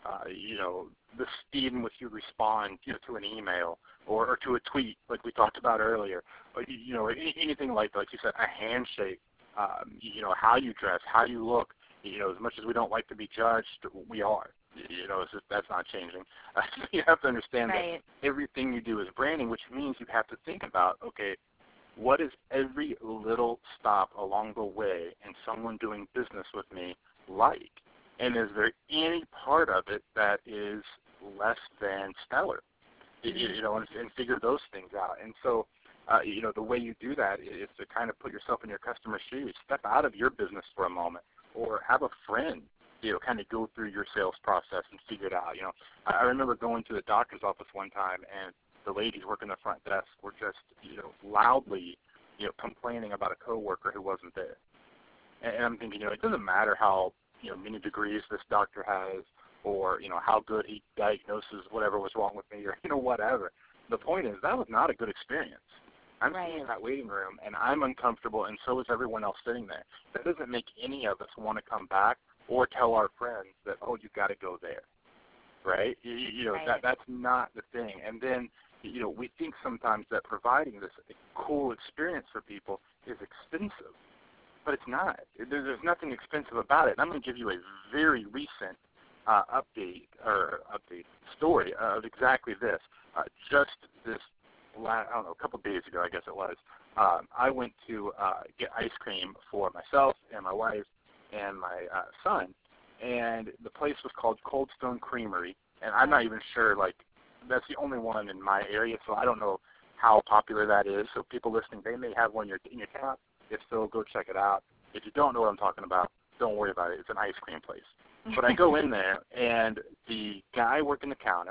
the speed in which you respond, to an email or to a tweet, like we talked about earlier, or, anything like you said, a handshake, how you dress, how you look. As much as we don't like to be judged, we are. That's not changing. You have to understand right. that everything you do is branding, which means you have to think about, okay, what is every little stop along the way in someone doing business with me like? And is there any part of it that is less than stellar? And figure those things out. And so, the way you do that is to kind of put yourself in your customer's shoes, step out of your business for a moment, or have a friend, kind of go through your sales process and figure it out. I remember going to the doctor's office one time, and the ladies working the front desk were just, loudly, complaining about a coworker who wasn't there. And I'm thinking, it doesn't matter how, many degrees this doctor has, or, how good he diagnoses whatever was wrong with me, or, whatever. The point is, that was not a good experience. I'm sitting in that waiting room, and I'm uncomfortable, and so is everyone else sitting there. That doesn't make any of us want to come back or tell our friends that, oh, you've got to go there, right? Right. That's not the thing. And then, we think sometimes that providing this cool experience for people is expensive, but it's not. There's nothing expensive about it. And I'm going to give you a very recent update story of exactly this. Just this a couple of days ago, I guess it was, I went to get ice cream for myself and my wife and my son, and the place was called Cold Stone Creamery, and I'm not even sure, that's the only one in my area, so I don't know how popular that is. So people listening, they may have one in your town. If so, go check it out. If you don't know what I'm talking about, don't worry about it. It's an ice cream place. But I go in there, and the guy working the counter,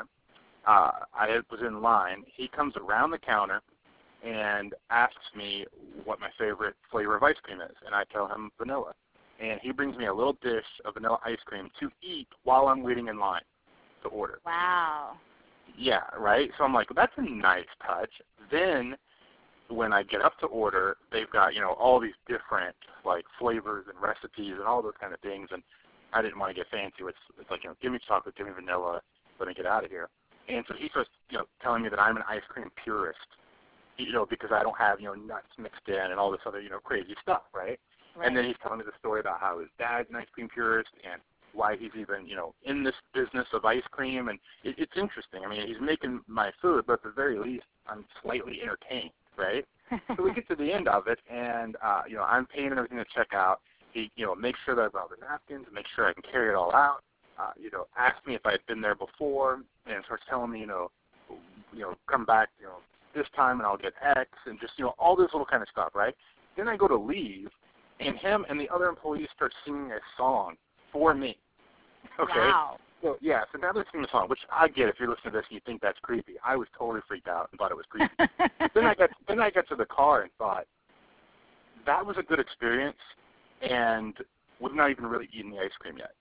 I was in line. He comes around the counter and asks me what my favorite flavor of ice cream is, and I tell him vanilla. And he brings me a little dish of vanilla ice cream to eat while I'm waiting in line to order. Wow. Yeah, right? So I'm like, well, that's a nice touch. Then when I get up to order, they've got, all these different, flavors and recipes and all those kind of things, and I didn't want to get fancy. It's like, give me chocolate, give me vanilla, let me get out of here. And so he starts, telling me that I'm an ice cream purist, because I don't have, nuts mixed in and all this other, crazy stuff, right? Right. And then he's telling me the story about how his dad's an ice cream purist and why he's even, in this business of ice cream. And it's interesting. I mean, he's making my food, but at the very least, I'm slightly entertained, right? So we get to the end of it, and, I'm paying everything to check out. He, makes sure that I've got all the napkins, make sure I can carry it all out. Asked me if I had been there before, and starts telling me, come back, this time and I'll get X, and just, all this little kind of stuff, right? Then I go to leave, and him and the other employees start singing a song for me. Okay? Wow. So, yeah, so now they're singing the song, which I get if you're listening to this and you think that's creepy. I was totally freaked out and thought it was creepy. Then I got to the car and thought, that was a good experience, and we've not even really eaten the ice cream yet.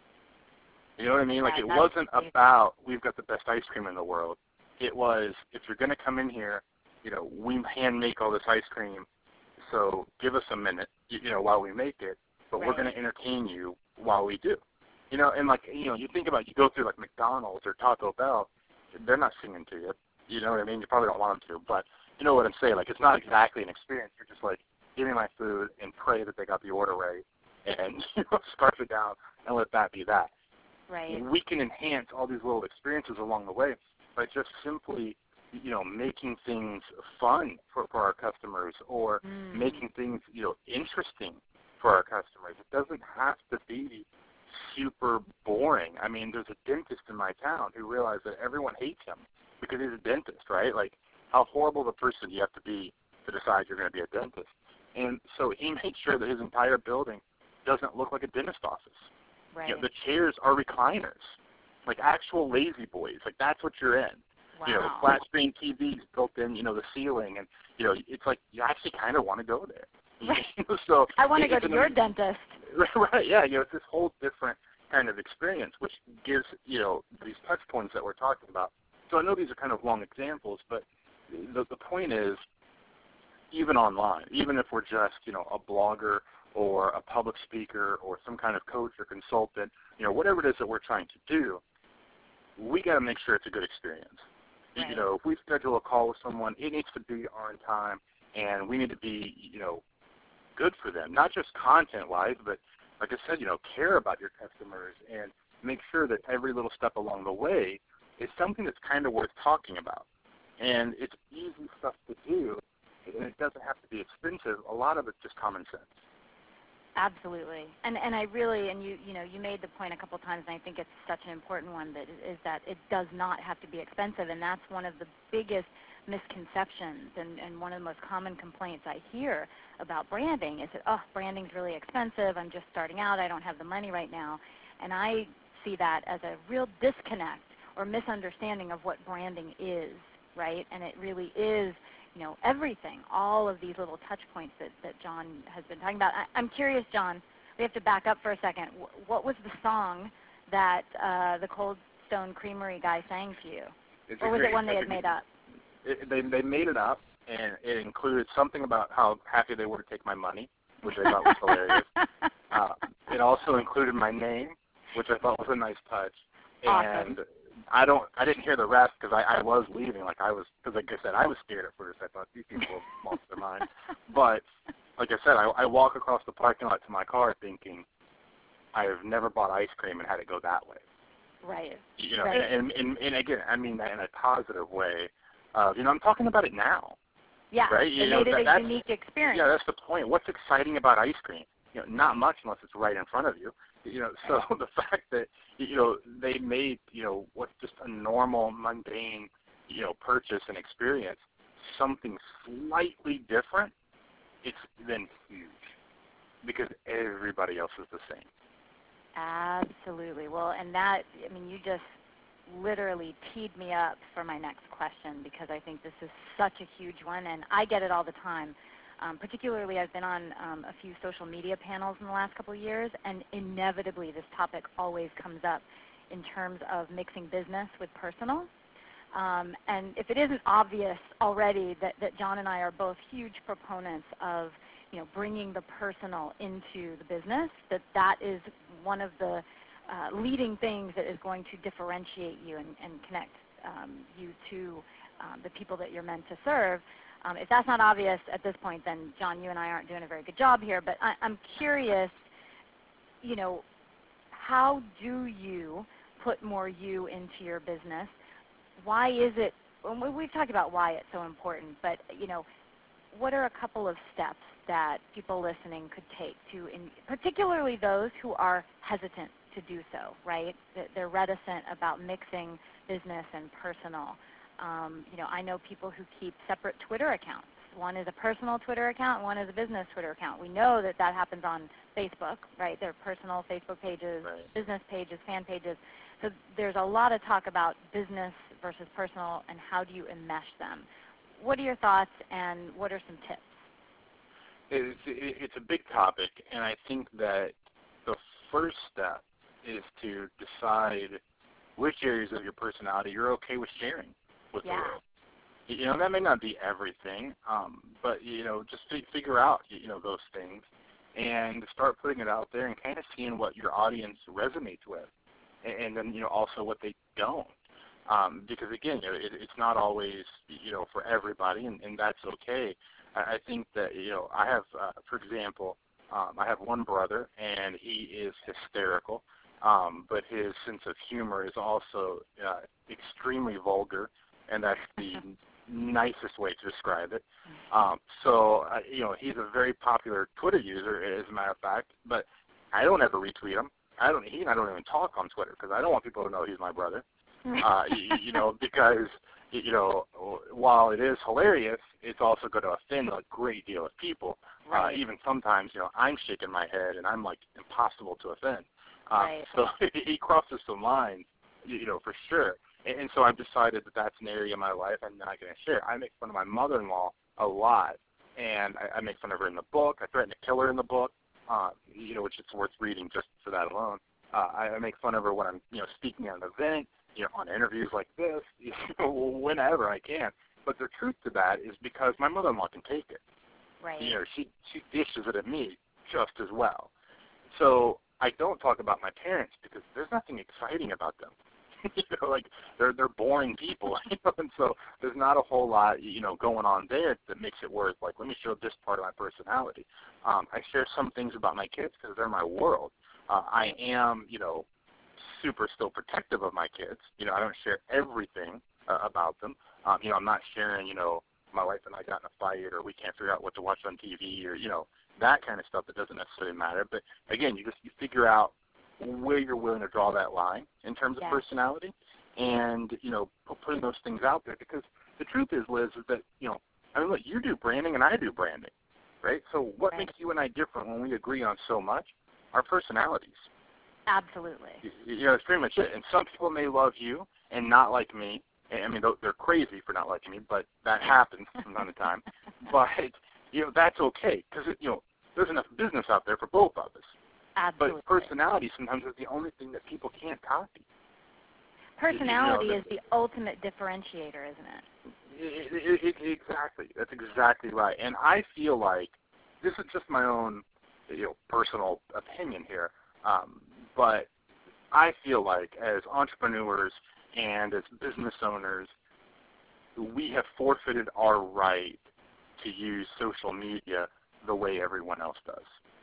You know what I mean? Like, it wasn't about we've got the best ice cream in the world. It was, if you're going to come in here, we hand make all this ice cream, so give us a minute, while we make it, but we're going to entertain you while we do. And you think about, you go through like McDonald's or Taco Bell, they're not singing to you. You know what I mean? You probably don't want them to, but you know what I'm saying? Like, it's not exactly an experience. You're just like, give me my food and pray that they got the order right, and scarf it down and let that be that. Right. We can enhance all these little experiences along the way by just simply, making things fun for our customers, or making things, interesting for our customers. It doesn't have to be super boring. I mean, there's a dentist in my town who realized that everyone hates him because he's a dentist, right? Like, how horrible of a person do you have to be to decide you're going to be a dentist? And so he made sure that his entire building doesn't look like a dentist office. Right. The chairs are recliners, like actual lazy boys. Like, that's what you're in. Wow. The flat screen TVs built in, the ceiling, and it's like you actually kind of want to go there. Right. So I want to go to your dentist. Right. Yeah. It's this whole different kind of experience, which gives, these touch points that we're talking about. So I know these are kind of long examples, but the point is, even online, even if we're just, a blogger or a public speaker or some kind of coach or consultant, whatever it is that we're trying to do, we got to make sure it's a good experience. Right. If we schedule a call with someone, it needs to be on time, and we need to be, good for them, not just content-wise, but like I said, care about your customers and make sure that every little step along the way is something that's kind of worth talking about. And it's easy stuff to do, and it doesn't have to be expensive. A lot of it's just common sense. Absolutely. And I really, and you made the point a couple times, and I think it's such an important one, that it does not have to be expensive, and that's one of the biggest misconceptions and one of the most common complaints I hear about branding is that, branding's really expensive, I'm just starting out, I don't have the money right now. And I see that as a real disconnect or misunderstanding of what branding is, right? And it really is, everything, all of these little touch points that John has been talking about. I'm curious, John, we have to back up for a second. What was the song that the Cold Stone Creamery guy sang to you? Or was it one they had made up? They made it up, and it included something about how happy they were to take my money, which I thought was hilarious. It also included my name, which I thought was a nice touch. Awesome. And I didn't hear the rest because I was leaving. Because like I said, I was scared at first. I thought these people have lost their mind. But like I said, I walk across the parking lot to my car thinking I have never bought ice cream and had it go that way. Right. Right. And again, I mean that in a positive way. I'm talking about it now. Yeah, right? It made it a unique experience. Yeah, that's the point. What's exciting about ice cream? Not much unless it's right in front of you. So the fact that, they made, what's just a normal, mundane, purchase and experience something slightly different, it's then huge because everybody else is the same. Absolutely. Well, and that, you just literally teed me up for my next question because I think this is such a huge one, and I get it all the time. Particularly, I've been on a few social media panels in the last couple of years, and inevitably this topic always comes up in terms of mixing business with personal. And if it isn't obvious already that John and I are both huge proponents of bringing the personal into the business, that is one of the leading things that is going to differentiate you and connect you to the people that you're meant to serve. If that's not obvious at this point, then, John, you and I aren't doing a very good job here. But I'm curious, how do you put more you into your business? Why is it, we've talked about why it's so important, but, what are a couple of steps that people listening could take to, particularly those who are hesitant to do so, right? They're reticent about mixing business and personal. I know people who keep separate Twitter accounts. One is a personal Twitter account, and one is a business Twitter account. We know that happens on Facebook, right? There are personal Facebook pages, right, business pages, fan pages. So there's a lot of talk about business versus personal and how do you enmesh them. What are your thoughts, and what are some tips? It's a big topic, and I think that the first step is to decide which areas of your personality you're okay with sharing with the world. That may not be everything, but, just figure out, those things and start putting it out there and kind of seeing what your audience resonates with and then, also what they don't. Because, again, it's not always, for everybody, and that's okay. I think that, I have, for example, I have one brother, and he is hysterical, but his sense of humor is also extremely vulgar, and that's the nicest way to describe it. So, he's a very popular Twitter user, as a matter of fact, but I don't ever retweet him. He and I don't even talk on Twitter because I don't want people to know he's my brother. Because, while it is hilarious, it's also going to offend a great deal of people. Right. Even sometimes, I'm shaking my head and I'm like impossible to offend. Right. So he crosses some lines, for sure. And so I've decided that that's an area of my life I'm not going to share. I make fun of my mother-in-law a lot, and I make fun of her in the book. I threaten to kill her in the book, which it's worth reading just for that alone. I make fun of her when I'm, speaking at an event, on interviews like this, whenever I can. But the truth to that is because my mother-in-law can take it. Right. She dishes it at me just as well. So I don't talk about my parents because there's nothing exciting about them. Like they're boring people, and so there's not a whole lot, going on there that makes it worth, like, let me show this part of my personality. I share some things about my kids because they're my world. I am, super still protective of my kids. I don't share everything about them. I'm not sharing, my wife and I got in a fight, or we can't figure out what to watch on TV, or, that kind of stuff that doesn't necessarily matter. But again, you figure out where you're willing to draw that line in terms of personality, and putting those things out there, because the truth is, Liz, is that look, you do branding and I do branding, right? So what makes you and I different when we agree on so much? Our personalities. Absolutely. It's pretty much it. And some people may love you and not like me. I mean, they're crazy for not liking me, but that happens from time to time. But that's okay, because there's enough business out there for both of us. Absolutely. But personality sometimes is the only thing that people can't copy. Personality is the ultimate differentiator, isn't it? Exactly. That's exactly right. And I feel like, this is just my own personal opinion here, but I feel like as entrepreneurs and as business owners, we have forfeited our right to use social media the way everyone else does.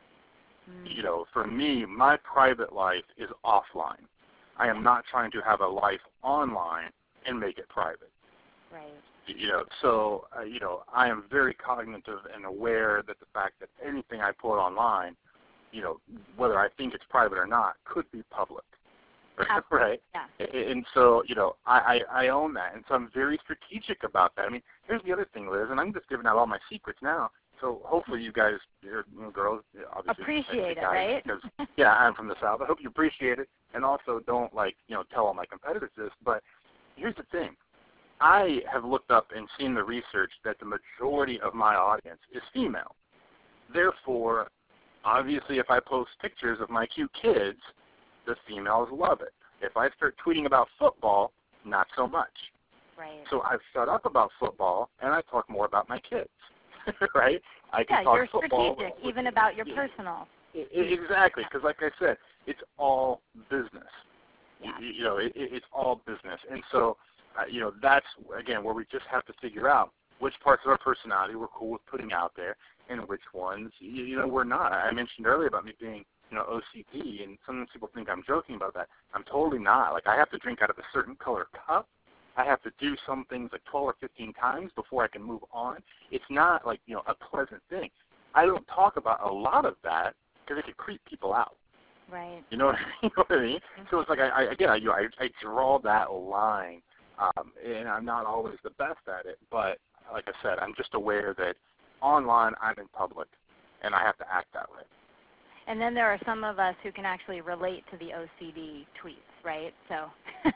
For me, my private life is offline. I am not trying to have a life online and make it private. Right. So I am very cognitive and aware that the fact that anything I put online, whether I think it's private or not, could be public. Right? Yeah. And so, I own that. And so I'm very strategic about that. I mean, here's the other thing, Liz, and I'm just giving out all my secrets now. So hopefully you guys, girls, obviously appreciate it, guys, right? Because I'm from the South. I hope you appreciate it, and also don't tell all my competitors this. But here's the thing: I have looked up and seen the research that the majority of my audience is female. Therefore, obviously, if I post pictures of my cute kids, the females love it. If I start tweeting about football, not so much. Right. So I've shut up about football, and I talk more about my kids. Right? I can talk you're football, strategic, even about your personal. Exactly, because like I said, it's all business. Yeah. It's all business. And so, that's, again, where we just have to figure out which parts of our personality we're cool with putting out there and which ones, we're not. I mentioned earlier about me being, OCD, and some people think I'm joking about that. I'm totally not. Like, I have to drink out of a certain color cup. I have to do some things like 12 or 15 times before I can move on. It's not like, a pleasant thing. I don't talk about a lot of that because it could creep people out. Right. You know what I mean? So it's like, I draw that line, and I'm not always the best at it. But like I said, I'm just aware that online I'm in public, and I have to act that way. And then there are some of us who can actually relate to the OCD tweets, right? So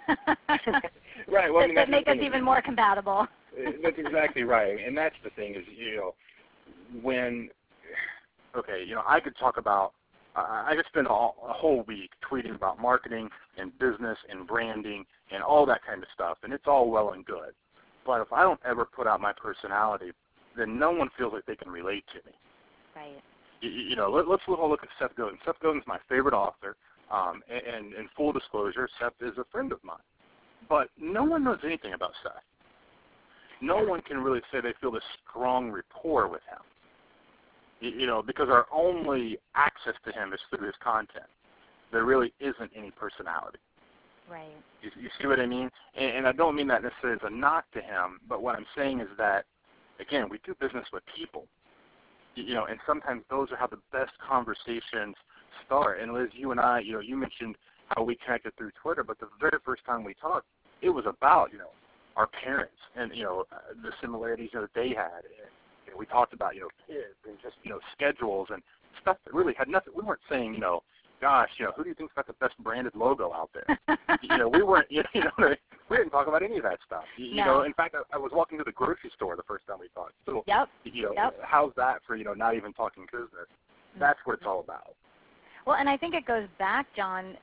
right. Well, I mean, that make us even more compatible. That's exactly right. And that's the thing is, I could talk about, I could spend a whole week tweeting about marketing and business and branding and all that kind of stuff, and it's all well and good. But if I don't ever put out my personality, then no one feels like they can relate to me. Right. Let's look at Seth Godin. Seth Godin's my favorite author, and in full disclosure, Seth is a friend of mine. But no one knows anything about Seth. No one can really say they feel this strong rapport with him, because our only access to him is through his content. There really isn't any personality. Right. You see what I mean? And I don't mean that necessarily as a knock to him, but what I'm saying is that, again, we do business with people. And sometimes those are how the best conversations start. And Liz, you and I, you mentioned how we connected through Twitter, but the very first time we talked, it was about, our parents and, the similarities that they had. And, we talked about, kids and just, schedules and stuff that really had nothing. We weren't saying, gosh, who do you think's got the best branded logo out there? We weren't, we didn't talk about any of that stuff. No. In fact, I was walking to the grocery store the first time we talked. So, yep. How's that for, not even talking business? That's what it's all about. Well, and I think it goes back, John,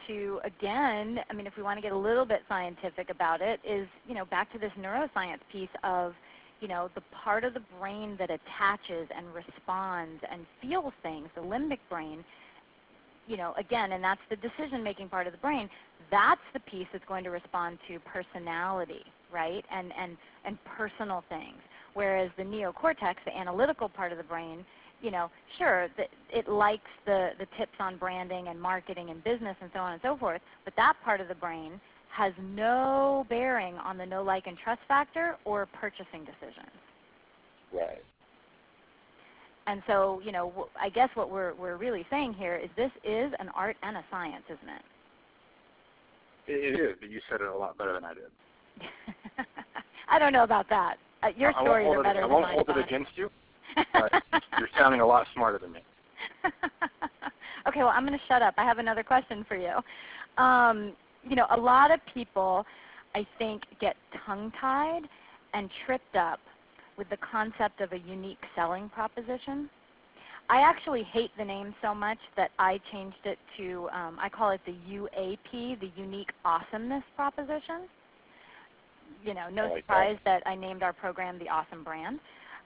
to, again, I mean, if we want to get a little bit scientific about it, is, back to this neuroscience piece of, the part of the brain that attaches and responds and feels things, the limbic brain, again, and that's the decision-making part of the brain, that's the piece that's going to respond to personality, right, and personal things. Whereas the neocortex, the analytical part of the brain, sure, it likes the tips on branding and marketing and business and so on and so forth, but that part of the brain has no bearing on the know, like, and trust factor or purchasing decisions. Right. And so, I guess what we're really saying here is this is an art and a science, isn't it? It is, but you said it a lot better than I did. I don't know about that. Your stories are better than mine. I won't hold it against you, but you're sounding a lot smarter than me. Okay, well, I'm going to shut up. I have another question for you. A lot of people, I think, get tongue-tied and tripped up with the concept of a unique selling proposition. I actually hate the name so much that I changed it to, I call it the UAP, the Unique Awesomeness Proposition. No surprise that I named our program the Awesome Brand.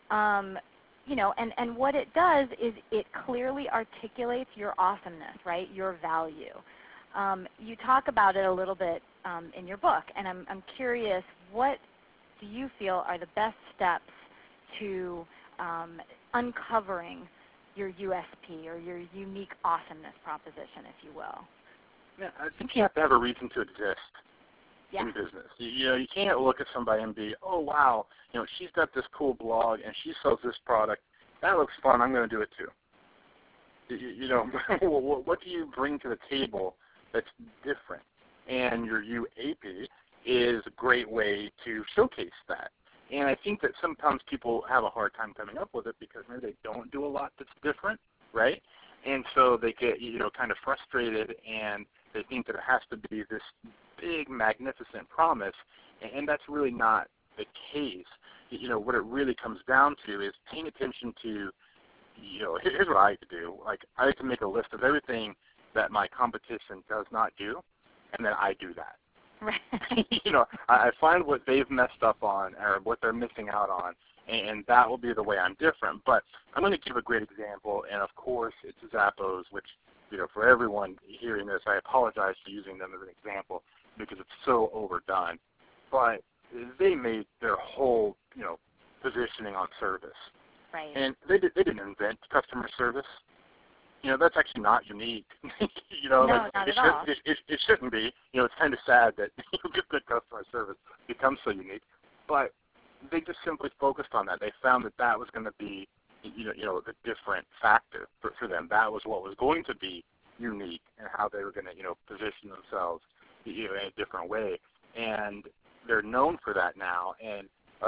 And what it does is it clearly articulates your awesomeness, right, your value. You talk about it a little bit in your book, and I'm curious, what do you feel are the best steps to uncovering your USP or your unique awesomeness proposition, if you will? Yeah, I think you have to have a reason to exist in business. You can't look at somebody and be, oh, wow, she's got this cool blog and she sells this product. That looks fun. I'm going to do it too. What do you bring to the table that's different? And your UAP is a great way to showcase that. And I think that sometimes people have a hard time coming up with it because maybe they don't do a lot that's different, right? And so they get, kind of frustrated, and they think that it has to be this big, magnificent promise, and that's really not the case. What it really comes down to is paying attention to, here's what I like to do. Like, I like to make a list of everything that my competition does not do, and then I do that. Right. I find what they've messed up on or what they're missing out on, and that will be the way I'm different. But I'm going to give a great example, and of course it's Zappos, which, for everyone hearing this, I apologize for using them as an example because it's so overdone. But they made their whole, positioning on service. Right. And they didn't invent customer service. That's actually not unique. No, not at all. It shouldn't be. It's kind of sad that good customer service becomes so unique. But they just simply focused on that. They found that was going to be, the different factor for them. That was what was going to be unique and how they were going to, position themselves, in a different way. And they're known for that now. And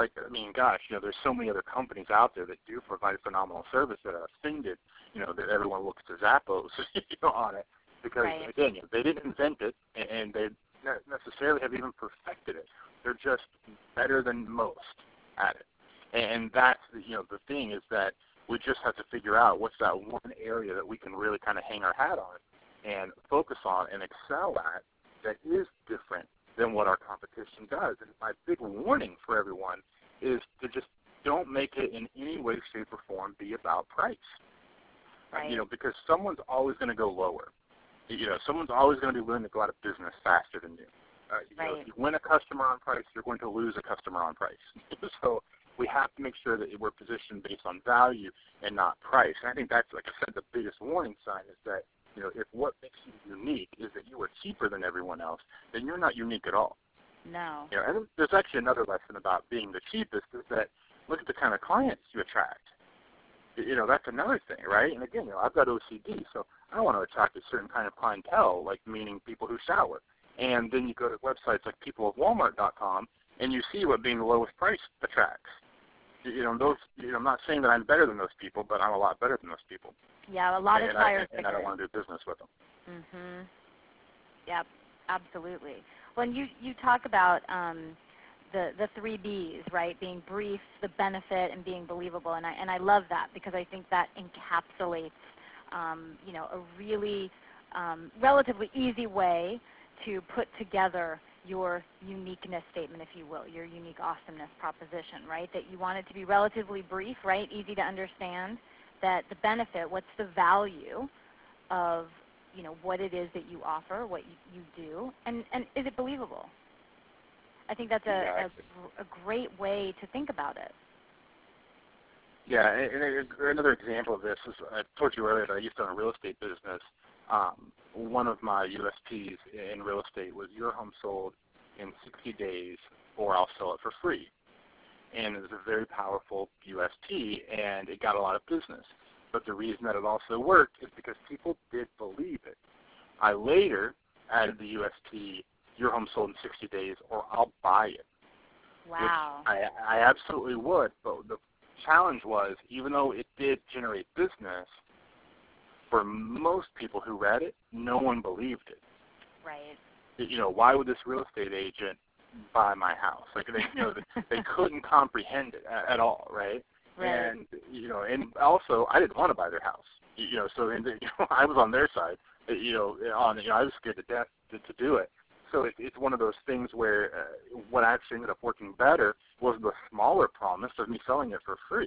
there's so many other companies out there that do provide phenomenal service that are offended, that everyone looks to Zappos, on it. Because, right. Again, they didn't invent it, and they not necessarily have even perfected it. They're just better than most at it. And that's, the thing is that we just have to figure out what's that one area that we can really kind of hang our hat on and focus on and excel at that is different than what our competition does. And my big warning for everyone is to just don't make it in any way, shape, or form be about price. Right. Because someone's always going to go lower. Someone's always going to be willing to go out of business faster than you. Right. If you win a customer on price, you're going to lose a customer on price. So we have to make sure that we're positioned based on value and not price. And I think that's, like I said, the biggest warning sign is that, if what makes you unique is that you are cheaper than everyone else, then you're not unique at all. No. And there's actually another lesson about being the cheapest is that look at the kind of clients you attract. That's another thing, right? And again, I've got OCD, so I want to attract a certain kind of clientele, like meaning people who shower. And then you go to websites like peopleofwalmart.com, and you see what being the lowest price attracts. I'm not saying that I'm better than those people, but I'm a lot better than those people. Yeah, a lot of tire and I don't want to do business with them. Mhm. Yep, absolutely. Well, you talk about the 3 B's, right? Being brief, the benefit, and being believable. And I love that because I think that encapsulates, a really relatively easy way to put together your uniqueness statement, if you will, your unique awesomeness proposition, right? That you want it to be relatively brief, right? Easy to understand. That the benefit, what's the value of, what it is that you offer, what you do, and is it believable? I think that's a great way to think about it. Yeah, and another example of this is, I told you earlier that I used to own a real estate business. One of my USPs in real estate was your home sold in 60 days or I'll sell it for free. And it was a very powerful USP, and it got a lot of business. But the reason that it also worked is because people did believe it. I later added the USP, your home sold in 60 days or I'll buy it. Wow. Which I absolutely would, but the challenge was, even though it did generate business, for most people who read it, no one believed it. Right. Why would this real estate agent buy my house? Like they couldn't comprehend it at all, right? Right. And and also I didn't want to buy their house. So I was on their side. I was scared to death to do it. So it's one of those things where what actually ended up working better was the smaller promise of me selling it for free.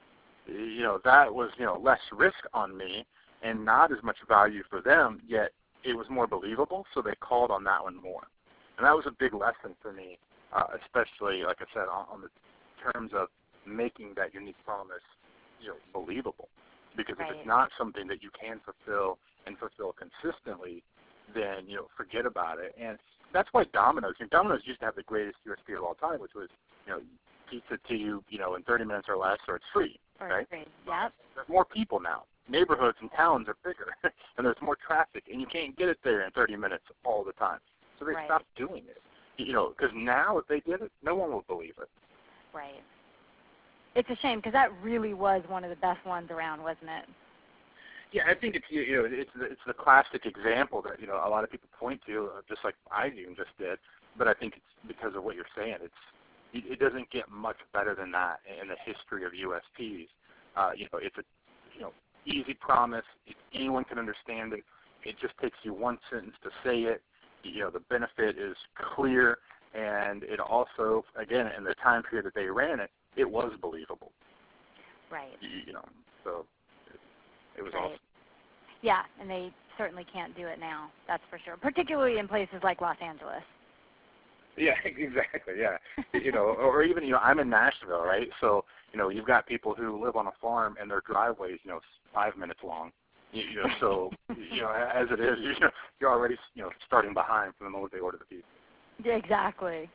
That was less risk on me and not as much value for them, yet it was more believable, so they called on that one more. And that was a big lesson for me, especially, like I said, on the terms of making that unique promise believable. Because if it's not something that you can fulfill and fulfill consistently, then forget about it. And that's why Domino's used to have the greatest USP of all time, which was pizza to you in 30 minutes or less, or it's free. Right? Yep. There's more people now. Neighborhoods and towns are bigger, and there's more traffic, and you can't get it there in 30 minutes all the time. So they stopped doing it. Because now if they did it, no one will believe it. Right. It's a shame because that really was one of the best ones around, wasn't it? Yeah, I think it's the classic example that a lot of people point to, just like I even just did. But I think it's because of what you're saying. It doesn't get much better than that in the history of USPs. It's a easy promise. Anyone can understand it. It just takes you one sentence to say it. The benefit is clear, and it also, again, in the time period that they ran it, it was believable. Right. So it was right. awesome. Yeah, and they certainly can't do it now, that's for sure, particularly in places like Los Angeles. Yeah, exactly, yeah. Or even, I'm in Nashville, right? So, you've got people who live on a farm and their driveway's, 5 minutes long. So, as it is, you're already, starting behind from the moment they order the pizza. Exactly.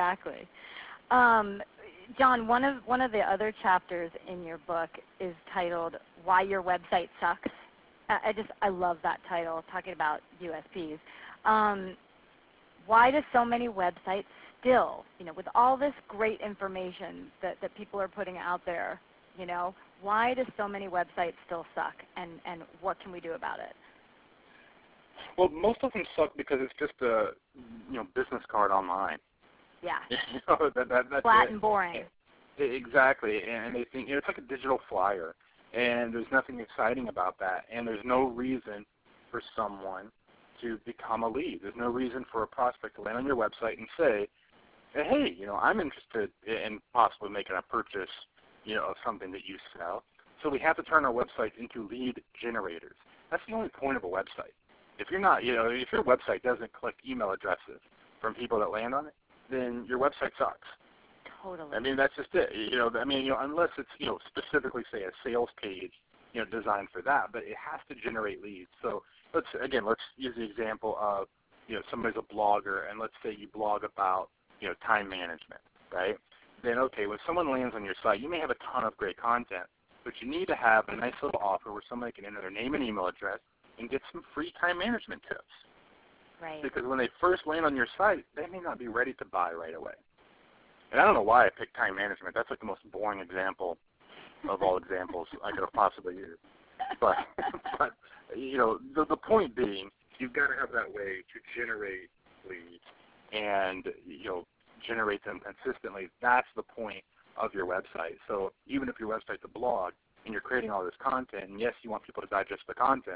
John, one of the other chapters in your book is titled "Why Your Website Sucks." I love that title, talking about USPs. Why do so many websites still, with all this great information that people are putting out there, why do so many websites still suck, and what can we do about it? Well, most of them suck because it's just a business card online. Yeah. That's flat and boring. Exactly, and they think it's like a digital flyer, and there's nothing exciting about that, and there's no reason for someone to become a lead. There's no reason for a prospect to land on your website and say, hey, I'm interested in possibly making a purchase, of something that you sell. So we have to turn our website into lead generators. That's the only point of a website. If you're not, if your website doesn't collect email addresses from people that land on it, then your website sucks. Totally. I mean, that's just it. Unless it's, specifically, say, a sales page, designed for that, but it has to generate leads. So let's use the example of, somebody's a blogger, and let's say you blog about, time management, right? Then, okay, when someone lands on your site, you may have a ton of great content, but you need to have a nice little offer where somebody can enter their name and email address and get some free time management tips. Right. Because when they first land on your site, they may not be ready to buy right away. And I don't know why I picked time management. That's like the most boring example of all examples I could have possibly used. But the point being, you've got to have that way to generate leads and, generate them consistently. That's the point of your website. So even if your website's a blog and you're creating all this content, and yes, you want people to digest the content,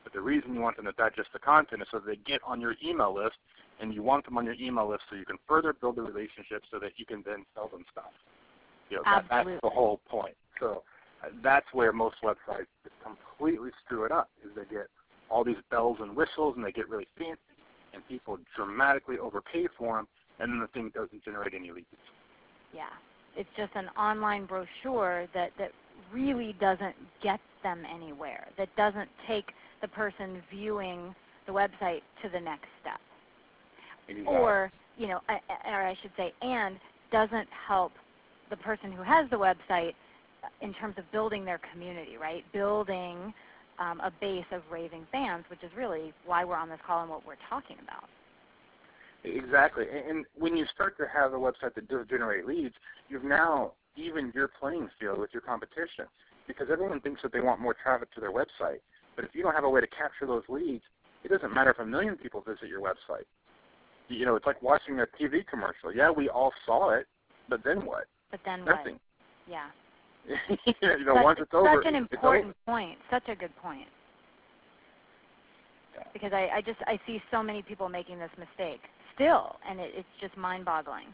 But the reason you want them to digest the content is so they get on your email list, and you want them on your email list so you can further build the relationship so that you can then sell them stuff. That's the whole point. So that's where most websites completely screw it up, is they get all these bells and whistles, and they get really fancy, and people dramatically overpay for them, and then the thing doesn't generate any leads. Yeah. It's just an online brochure that really doesn't get them anywhere, that doesn't take the person viewing the website to the next step. Exactly. Or I should say, and doesn't help the person who has the website in terms of building their community, right? Building a base of raving fans, which is really why we're on this call and what we're talking about. Exactly. And when you start to have a website that does generate leads, you've now evened your playing field with your competition, because everyone thinks that they want more traffic to their website. But if you don't have a way to capture those leads, it doesn't matter if 1 million people visit your website. It's like watching a TV commercial. Yeah, we all saw it, but then what? But then nothing. What? Yeah. Once it's over, such an important point. Such a good point. Yeah. Because I see so many people making this mistake still, and it's just mind-boggling.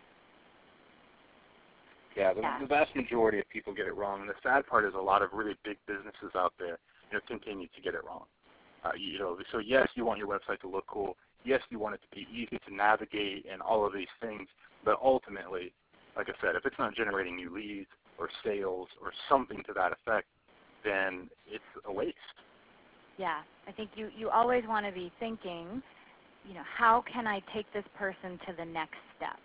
Yeah, the vast majority of people get it wrong, and the sad part is a lot of really big businesses out there continue to get it wrong. So yes, you want your website to look cool. Yes, you want it to be easy to navigate and all of these things, but ultimately, like I said, if it's not generating new leads or sales or something to that effect, then it's a waste. Yeah, I think you always want to be thinking, how can I take this person to the next step?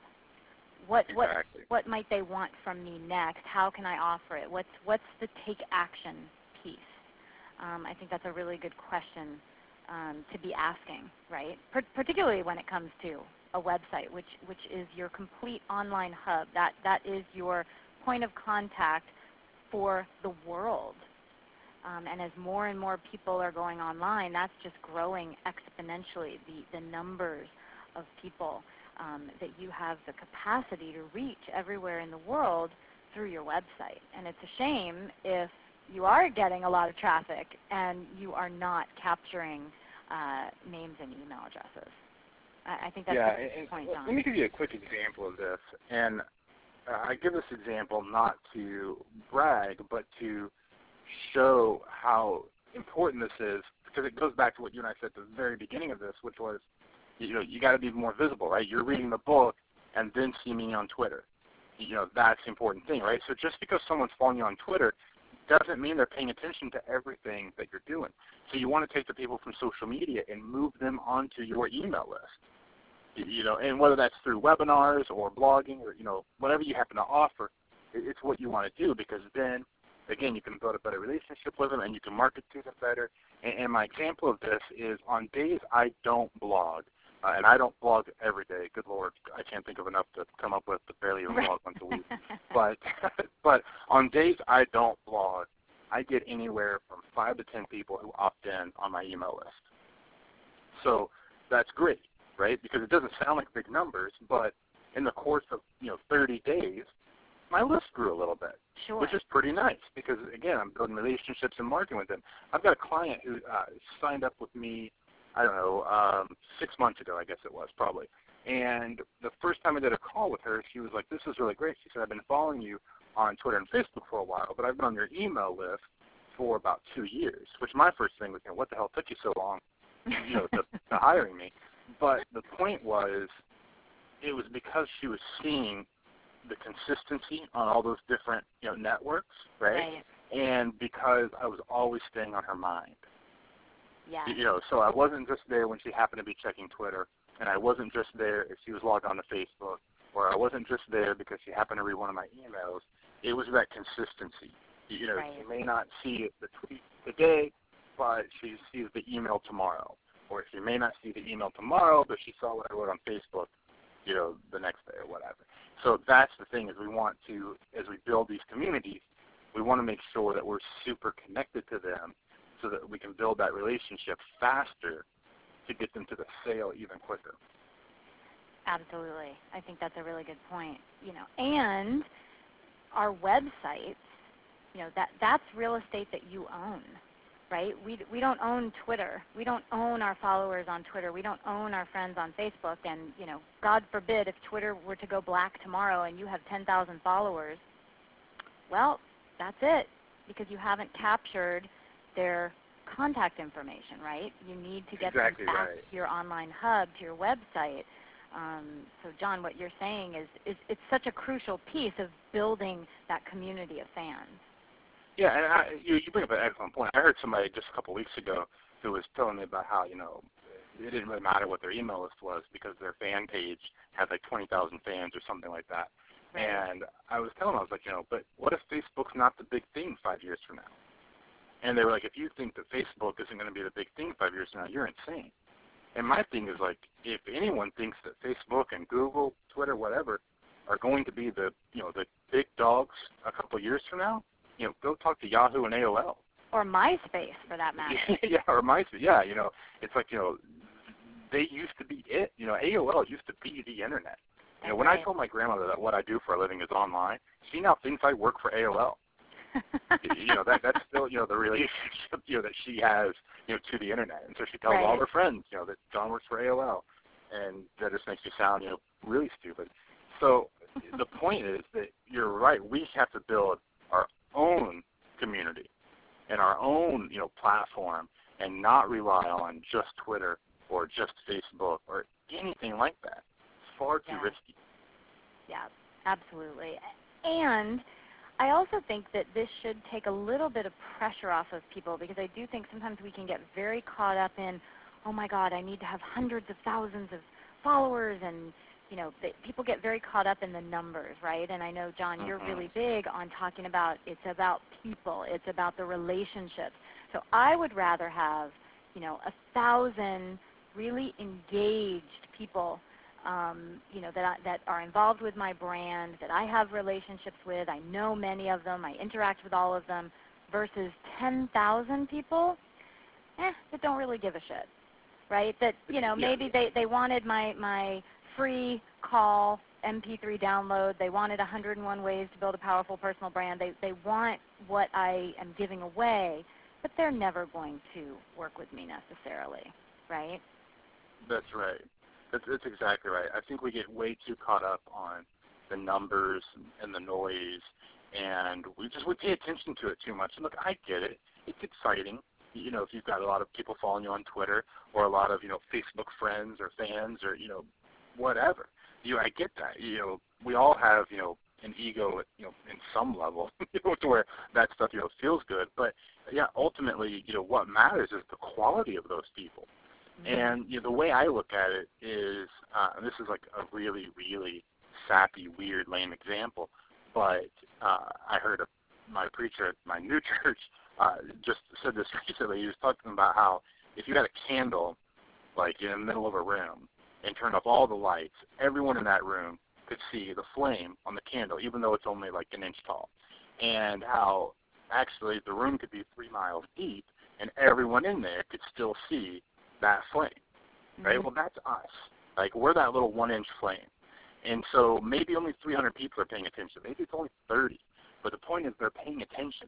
What might they want from me next? How can I offer it? What's the take action piece? I think that's a really good question to be asking, right? Particularly when it comes to a website, which is your complete online hub. That is your point of contact for the world. And as more and more people are going online, that's just growing exponentially, the numbers of people that you have the capacity to reach everywhere in the world through your website. And it's a shame if you are getting a lot of traffic and you are not capturing names and email addresses. I think that's a good point, John. Let me give you a quick example of this. And I give this example not to brag, but to show how important this is, because it goes back to what you and I said at the very beginning of this, which was, you got to be more visible, right? You're reading the book and then see me on Twitter. That's the important thing, right? So just because someone's following you on Twitter doesn't mean they're paying attention to everything that you're doing. So you want to take the people from social media and move them onto your email list. And whether that's through webinars or blogging or, whatever you happen to offer, it's what you want to do, because then, again, you can build a better relationship with them and you can market to them better. And my example of this is on days I don't blog, and I don't blog every day. Good Lord, I can't think of enough to come up with, but barely even blog once a week. But on days I don't blog, I get anywhere from 5 to 10 people who opt in on my email list. So that's great, right? Because it doesn't sound like big numbers, but in the course of 30 days, my list grew a little bit, sure, which is pretty nice because, again, I'm building relationships and marketing with them. I've got a client who signed up with me, 6 months ago, I guess it was, probably. And the first time I did a call with her, she was like, this is really great. She said, I've been following you on Twitter and Facebook for a while, but I've been on your email list for about 2 years, which my first thing was, what the hell took you so long to hiring me? But the point was, it was because she was seeing the consistency on all those different networks, right? And because I was always staying on her mind. Yeah. So I wasn't just there when she happened to be checking Twitter, and I wasn't just there if she was logged on to Facebook, or I wasn't just there because she happened to read one of my emails. It was that consistency. She may not see the tweet today, but she sees the email tomorrow. Or she may not see the email tomorrow, but she saw what I wrote on Facebook, the next day or whatever. So that's the thing, is we want to, as we build these communities, we want to make sure that we're super connected to them so that we can build that relationship faster to get them to the sale even quicker. Absolutely. I think that's a really good point. And our websites, that's real estate that you own. right? We don't own Twitter. We don't own our followers on Twitter. We don't own our friends on Facebook. And, God forbid if Twitter were to go black tomorrow and you have 10,000 followers, well, that's it, because you haven't captured their contact information, right? You need to get Exactly them back right. to your online hub, to your website. So, John, what you're saying is it's such a crucial piece of building that community of fans. Yeah, and you bring up an excellent point. I heard somebody just a couple of weeks ago who was telling me about how, it didn't really matter what their email list was because their fan page had like 20,000 fans or something like that. Right. And I was telling them, I was like, but what if Facebook's not the big thing 5 years from now? And they were like, if you think that Facebook isn't going to be the big thing 5 years from now, you're insane. And my thing is like, if anyone thinks that Facebook and Google, Twitter, whatever, are going to be the big dogs a couple of years from now, go talk to Yahoo and AOL. Or MySpace, for that matter. Yeah, or MySpace. Yeah, it's like, they used to be it. AOL used to be the internet. When I told my grandmother that what I do for a living is online, she now thinks I work for AOL. That's still, the relationship, that she has, to the internet. And so she tells all her friends, that John works for AOL. And that just makes me sound, really stupid. So the point is that you're right. We have to build our own community and our own, platform and not rely on just Twitter or just Facebook or anything like that. It's far too risky. Yeah, absolutely. And I also think that this should take a little bit of pressure off of people, because I do think sometimes we can get very caught up in, oh my God, I need to have hundreds of thousands of followers, and people get very caught up in the numbers, right? And I know, John, you're really big on talking about it's about people, it's about the relationships. So I would rather have 1,000 really engaged people that are involved with my brand, that I have relationships with. I know many of them. I interact with all of them, versus 10,000 people that don't really give a shit, right? That, maybe they wanted my free call MP3 download. They wanted 101 ways to build a powerful personal brand. They want what I am giving away, but they're never going to work with me necessarily, right? That's right. That's exactly right. I think we get way too caught up on the numbers and the noise, and we pay attention to it too much. And look, I get it. It's exciting. If you've got a lot of people following you on Twitter or a lot of, Facebook friends or fans or, whatever. I get that. We all have, an ego, in some level, to where that stuff, feels good. But, yeah, ultimately, what matters is the quality of those people. And the way I look at it is, and this is like a really, really sappy, weird, lame example, but I heard my preacher at my new church just said this recently. He was talking about how if you had a candle, like in the middle of a room, and turned off all the lights, everyone in that room could see the flame on the candle, even though it's only like an inch tall, and how actually the room could be 3 miles deep, and everyone in there could still see that flame, right? Well, that's us. Like, we're that little 1-inch flame. And so maybe only 300 people are paying attention. Maybe it's only 30. But the point is they're paying attention.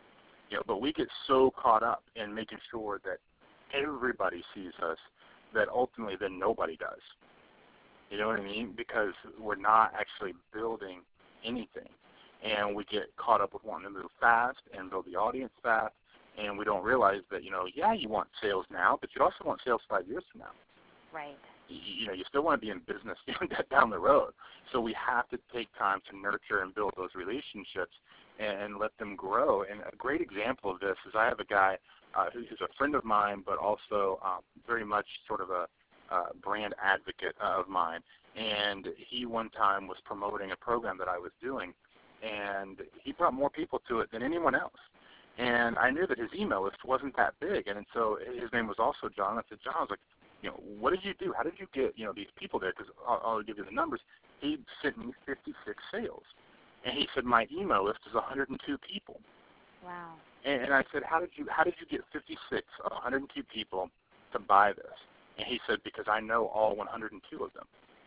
But we get so caught up in making sure that everybody sees us that ultimately then nobody does. You know what I mean? Because we're not actually building anything. And we get caught up with wanting to move fast and build the audience fast. And we don't realize that, you want sales now, but you also want sales 5 years from now. Right. You still want to be in business down the road. So we have to take time to nurture and build those relationships and let them grow. And a great example of this is I have a guy who's a friend of mine, but also very much sort of a brand advocate of mine. And he one time was promoting a program that I was doing, and he brought more people to it than anyone else. And I knew that his email list wasn't that big, and so his name was also John. I said, John, I was like, what did you do? How did you get, these people there? Because I'll give you the numbers. He sent me 56 sales. And he said, my email list is 102 people. Wow. And I said, how did you get 56 of 102 people to buy this? And he said, because I know all 102 of them.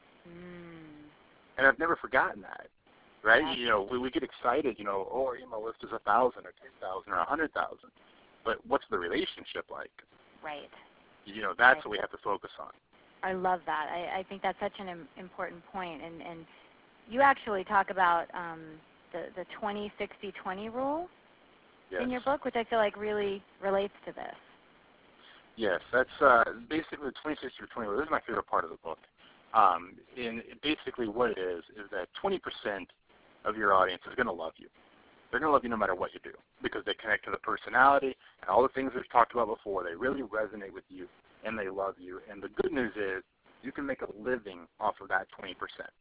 And I've never forgotten that. Right? We get excited, our email list is 1,000 or 10,000 or 100,000. but what's the relationship like? Right. That's Right. what we have to focus on. I love that. I think that's such an important point. And you actually talk about the 20-60-20 rule Yes. in your book, which I feel like really relates to this. Yes, that's basically the 20-60-20 rule. This is my favorite part of the book. And basically what it is that 20% of your audience is going to love you. They're going to love you no matter what you do because they connect to the personality and all the things we've talked about before. They really resonate with you, and they love you. And the good news is you can make a living off of that 20%.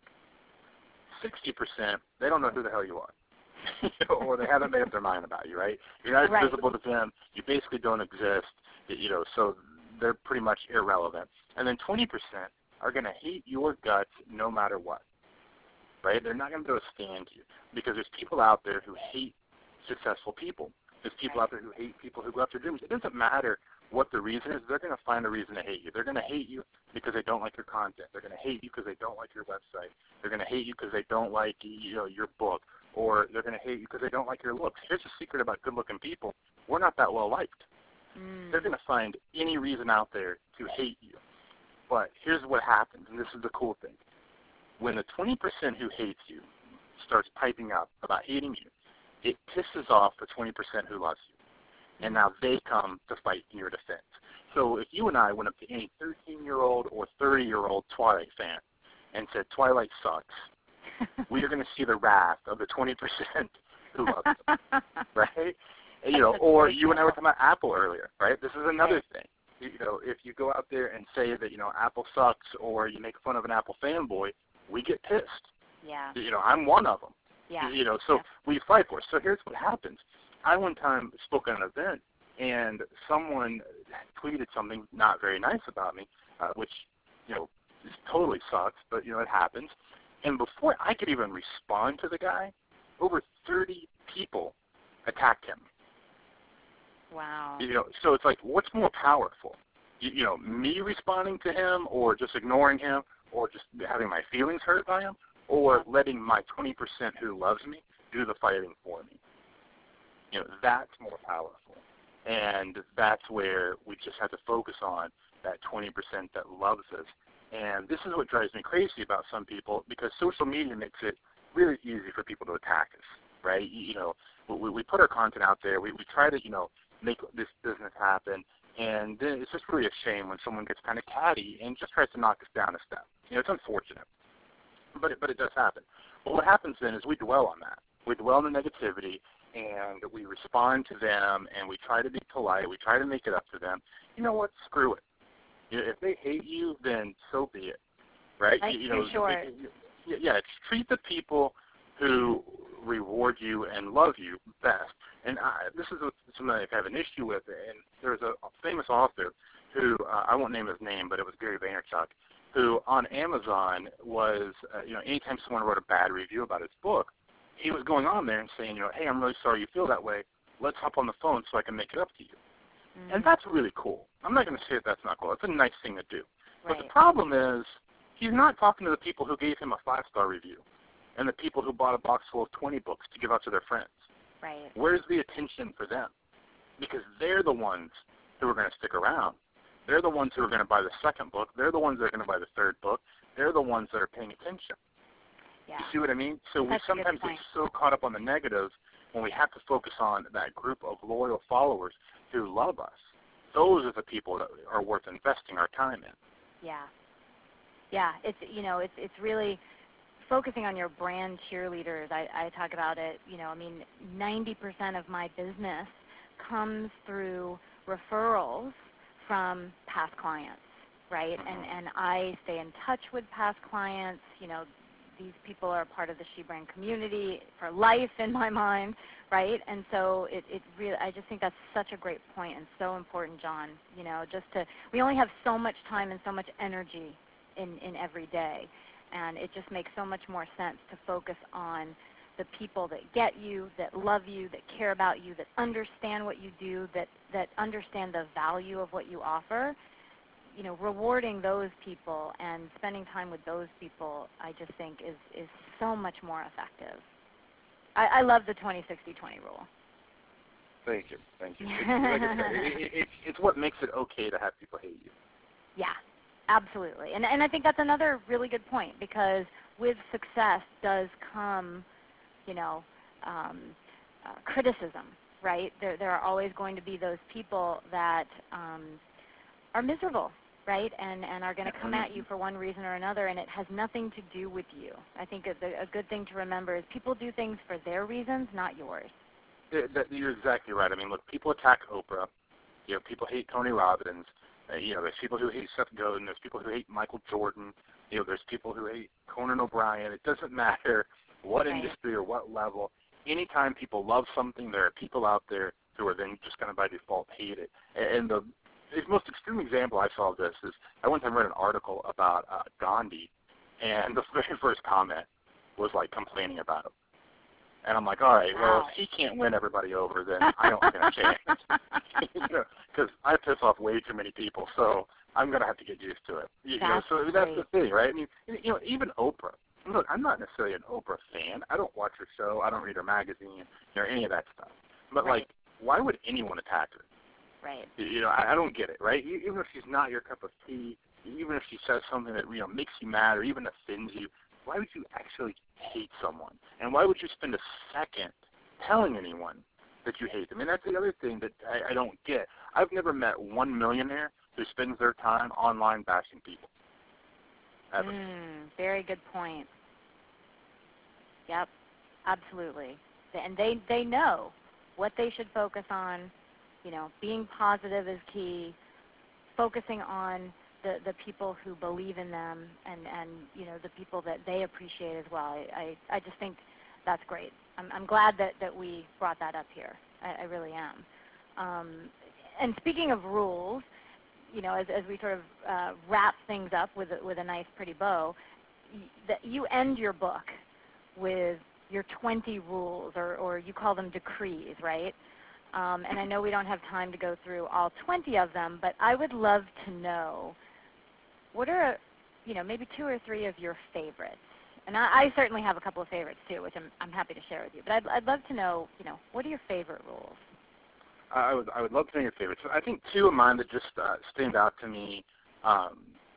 60%, they don't know who the hell you are. Or they haven't made up their mind about you, right? You're not Right. visible to them. You basically don't exist, so they're pretty much irrelevant. And then 20% are going to hate your guts no matter what, right? They're not going to be able to stand you because there's people out there who hate successful people. There's people out there who hate people who go after dreams. It doesn't matter what the reason is. They're going to find a reason to hate you. They're going to hate you because they don't like your content. They're going to hate you because they don't like your website. They're going to hate you because they don't like your book, or they're going to hate you because they don't like your looks. Here's the secret about good-looking people. We're not that well-liked. They're going to find any reason out there to hate you. But here's what happens, and this is the cool thing. When the 20% who hates you starts piping up about hating you, it pisses off the 20% who loves you. And now they come to fight in your defense. So if you and I went up to any 13-year-old or 30-year-old Twilight fan and said, Twilight sucks, we are going to see the wrath of the 20% who loves them, right? Or you and I were talking about Apple earlier, right? This is another thing. If you go out there and say that, Apple sucks, or you make fun of an Apple fanboy, we get pissed. Yeah. I'm one of them. Yeah. So we fight for it. So here's what happens. I one time spoke at an event, and someone tweeted something not very nice about me, which, totally sucks, but, it happens. And before I could even respond to the guy, over 30 people attacked him. Wow. So it's like, what's more powerful? Me responding to him, or just ignoring him, or just having my feelings hurt by him, or letting my 20% who loves me do the fighting for me? That's more powerful. And that's where we just have to focus on that 20% that loves us. And this is what drives me crazy about some people, because social media makes it really easy for people to attack us, right? We put our content out there. We try to, make this business happen. And then it's just really a shame when someone gets kind of catty and just tries to knock us down a step. It's unfortunate, but it does happen. But what happens then is we dwell on that. We dwell on the negativity, and we respond to them, and we try to be polite. We try to make it up to them. You know what? Screw it. If they hate you, then so be it, right? Sure. Treat the people who reward you and love you best. And this is something I have an issue with. And there's a famous author who, I won't name his name, but it was Gary Vaynerchuk, who on Amazon was, anytime someone wrote a bad review about his book, he was going on there and saying, hey, I'm really sorry you feel that way. Let's hop on the phone so I can make it up to you. Mm-hmm. And that's really cool. I'm not going to say that that's not cool. It's a nice thing to do. Right. But the problem is he's not talking to the people who gave him a 5-star review and the people who bought a box full of 20 books to give out to their friends. Right. Where's the attention for them? Because they're the ones who are going to stick around. They're the ones who are going to buy the second book. They're the ones that are going to buy the third book. They're the ones that are paying attention. Yeah. You see what I mean? So we sometimes get so caught up on the negatives when we have to focus on that group of loyal followers who love us. Those are the people that are worth investing our time in. Yeah. Yeah. It's really focusing on your brand cheerleaders. I talk about it. 90% of my business comes through referrals from past clients, right? And I stay in touch with past clients. These people are part of the SheBrand community for life in my mind, right? And so it really, I just think that's such a great point and so important, John. We only have so much time and so much energy in every day, and it just makes so much more sense to focus on the people that get you, that love you, that care about you, that understand what you do, that understand the value of what you offer. Rewarding those people and spending time with those people, I just think is so much more effective. I love the 20-60-20 rule. Thank you. It's, like I said, it's what makes it okay to have people hate you. Yeah, absolutely. And I think that's another really good point, because with success does come, you know, criticism, right? There are always going to be those people that are miserable, right, and are going to come at you for one reason or another, and it has nothing to do with you. I think a good thing to remember is people do things for their reasons, not yours. You're exactly right. I mean, look, people attack Oprah. You know, people hate Tony Robbins. You know, there's people who hate Seth Godin. There's people who hate Michael Jordan. You know, there's people who hate Conan O'Brien. It doesn't matter what industry or what level. Anytime people love something, there are people out there who are then just going to by default hate it. And the most extreme example I saw of this is I one time read an article about Gandhi, and the very first comment was like complaining about him. And I'm like, all right, well, if he can't win everybody over, then I don't stand a chance. Because I piss off way too many people, so I'm going to have to get used to it. So that's the thing, right? I mean, even Oprah. Look, I'm not necessarily an Oprah fan. I don't watch her show. I don't read her magazine, any of that stuff. But, like, why would anyone attack her? Right. I don't get it, right? Even if she's not your cup of tea, even if she says something that, makes you mad or even offends you, why would you actually hate someone? And why would you spend a second telling anyone that you hate them? And that's the other thing that I don't get. I've never met one millionaire who spends their time online bashing people. Ever. Very good point. Yep, absolutely. And they know what they should focus on. Being positive is key. Focusing on the people who believe in them and the people that they appreciate as well. I just think that's great. I'm glad that we brought that up here. I really am. And speaking of rules, as we sort of wrap things up with a nice pretty bow, you end your book with your 20 rules, or you call them decrees, right? And I know we don't have time to go through all 20 of them, but I would love to know, what are, maybe 2 or 3 of your favorites? And I certainly have a couple of favorites too, which I'm happy to share with you. But I'd love to know, what are your favorite rules? I would love to know your favorites. I think 2 of mine that just stand out to me, or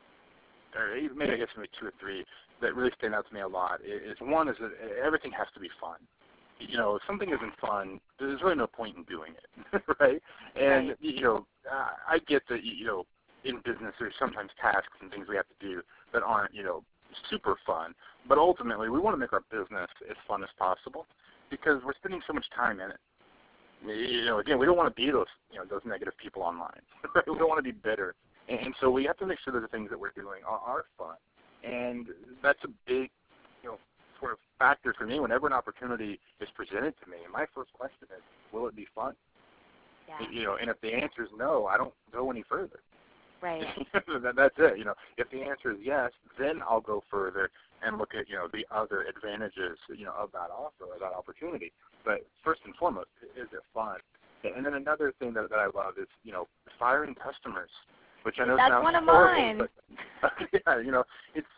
maybe I guess maybe 2 or 3 that really stand out to me a lot. One is that everything has to be fun. If something isn't fun, there's really no point in doing it, right? And I get that in business there's sometimes tasks and things we have to do that aren't super fun, but ultimately we want to make our business as fun as possible because we're spending so much time in it. Again, we don't want to be those those negative people online. Right? We don't want to be bitter, and so we have to make sure that the things that we're doing are fun, and that's a big sort of factor for me whenever an opportunity is presented to me. My first question is, will it be fun? Yeah. And if the answer is no, I don't go any further. Right. That's it. If the answer is yes, then I'll go further and look at the other advantages of that offer or that opportunity. But first and foremost, is it fun? And then another thing that I love is firing customers, which I know that's sounds one of horrible, mine. but it's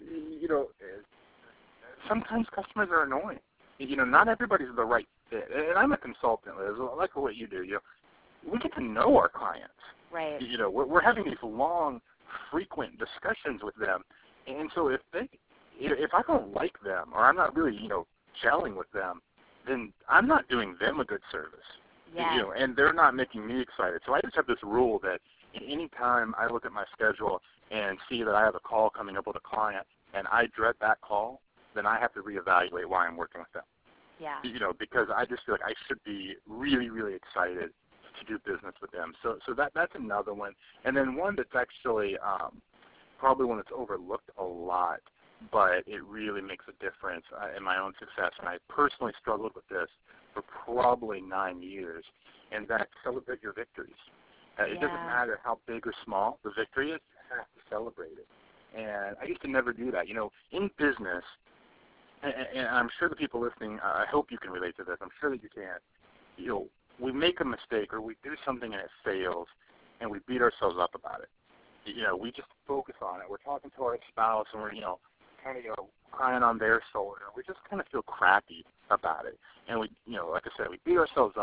sometimes customers are annoying. Not everybody's the right fit. And I'm a consultant, Liz, like what you do. We get to know our clients. Right. We're having these long, frequent discussions with them, and so if I don't like them or I'm not really gelling with them, then I'm not doing them a good service. Yeah. And they're not making me excited. So I just have this rule that any time I look at my schedule and see that I have a call coming up with a client and I dread that call, then I have to reevaluate why I'm working with them. Yeah. Because I just feel like I should be really, really excited to do business with them. So that's another one. And then one that's actually probably one that's overlooked a lot, but it really makes a difference in my own success. And I personally struggled with this for probably 9 years, and that's celebrate your victories. It doesn't matter how big or small the victory is, you have to celebrate it. And I used to never do that. In business, and I'm sure the people listening, I hope you can relate to this. I'm sure that you can. We make a mistake or we do something and it fails, and we beat ourselves up about it. We just focus on it. We're talking to our spouse, and we're kind of crying on their shoulder. We just kind of feel crappy about it, and we like I said, we beat ourselves up,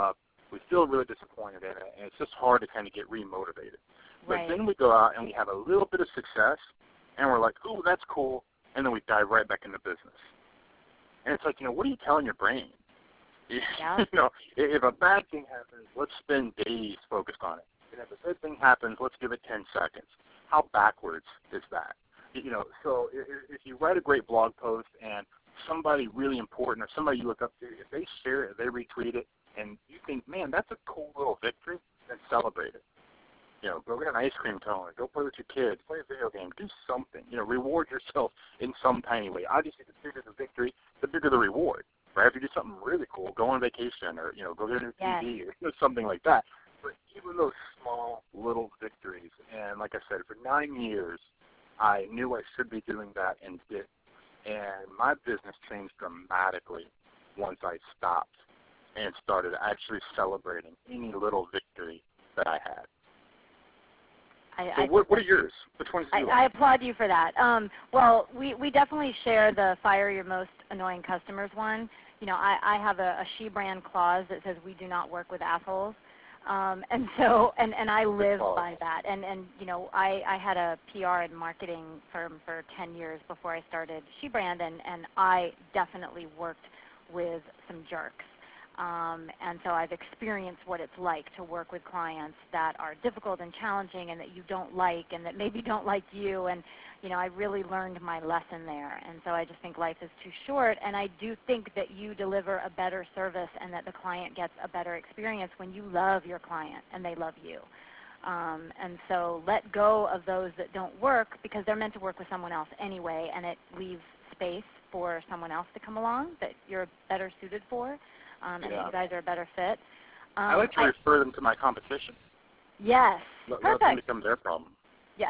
We feel really disappointed in it, and it's just hard to kind of get remotivated. But Right. then we go out and we have a little bit of success, and we're like, ooh, that's cool, and then we dive right back into business. And it's like, what are you telling your brain? Yeah. If a bad thing happens, let's spend days focused on it. And if a good thing happens, let's give it 10 seconds. How backwards is that? So if you write a great blog post and somebody really important or somebody you look up to, if they share it, they retweet it, and you think, man, that's a cool little victory, then celebrate it. Go get an ice cream cone, go play with your kids, play a video game, do something. Reward yourself in some tiny way. Obviously, the bigger the victory, the bigger the reward, right? If you do something really cool, go on vacation or, go get a new Yes. TV or something like that. But even those small little victories, and like I said, for 9 years, I knew I should be doing that and did. And my business changed dramatically once I stopped and started actually celebrating any little victory that I had. So what are yours? Which ones do you like? I applaud you for that. Well, we definitely share the fire your most annoying customers one. I have a She brand clause that says we do not work with assholes. And I live by that. And I had a PR and marketing firm for 10 years before I started She brand, and I definitely worked with some jerks. And so I've experienced what it's like to work with clients that are difficult and challenging and that you don't like and that maybe don't like you. And, I really learned my lesson there. And so I just think life is too short. And I do think that you deliver a better service and that the client gets a better experience when you love your client and they love you. And so let go of those that don't work because they're meant to work with someone else anyway, and it leaves space for someone else to come along that you're better suited for. And you guys are a better fit. I like to refer them to my competition. Yes. Let Perfect. them become their problem. Yeah.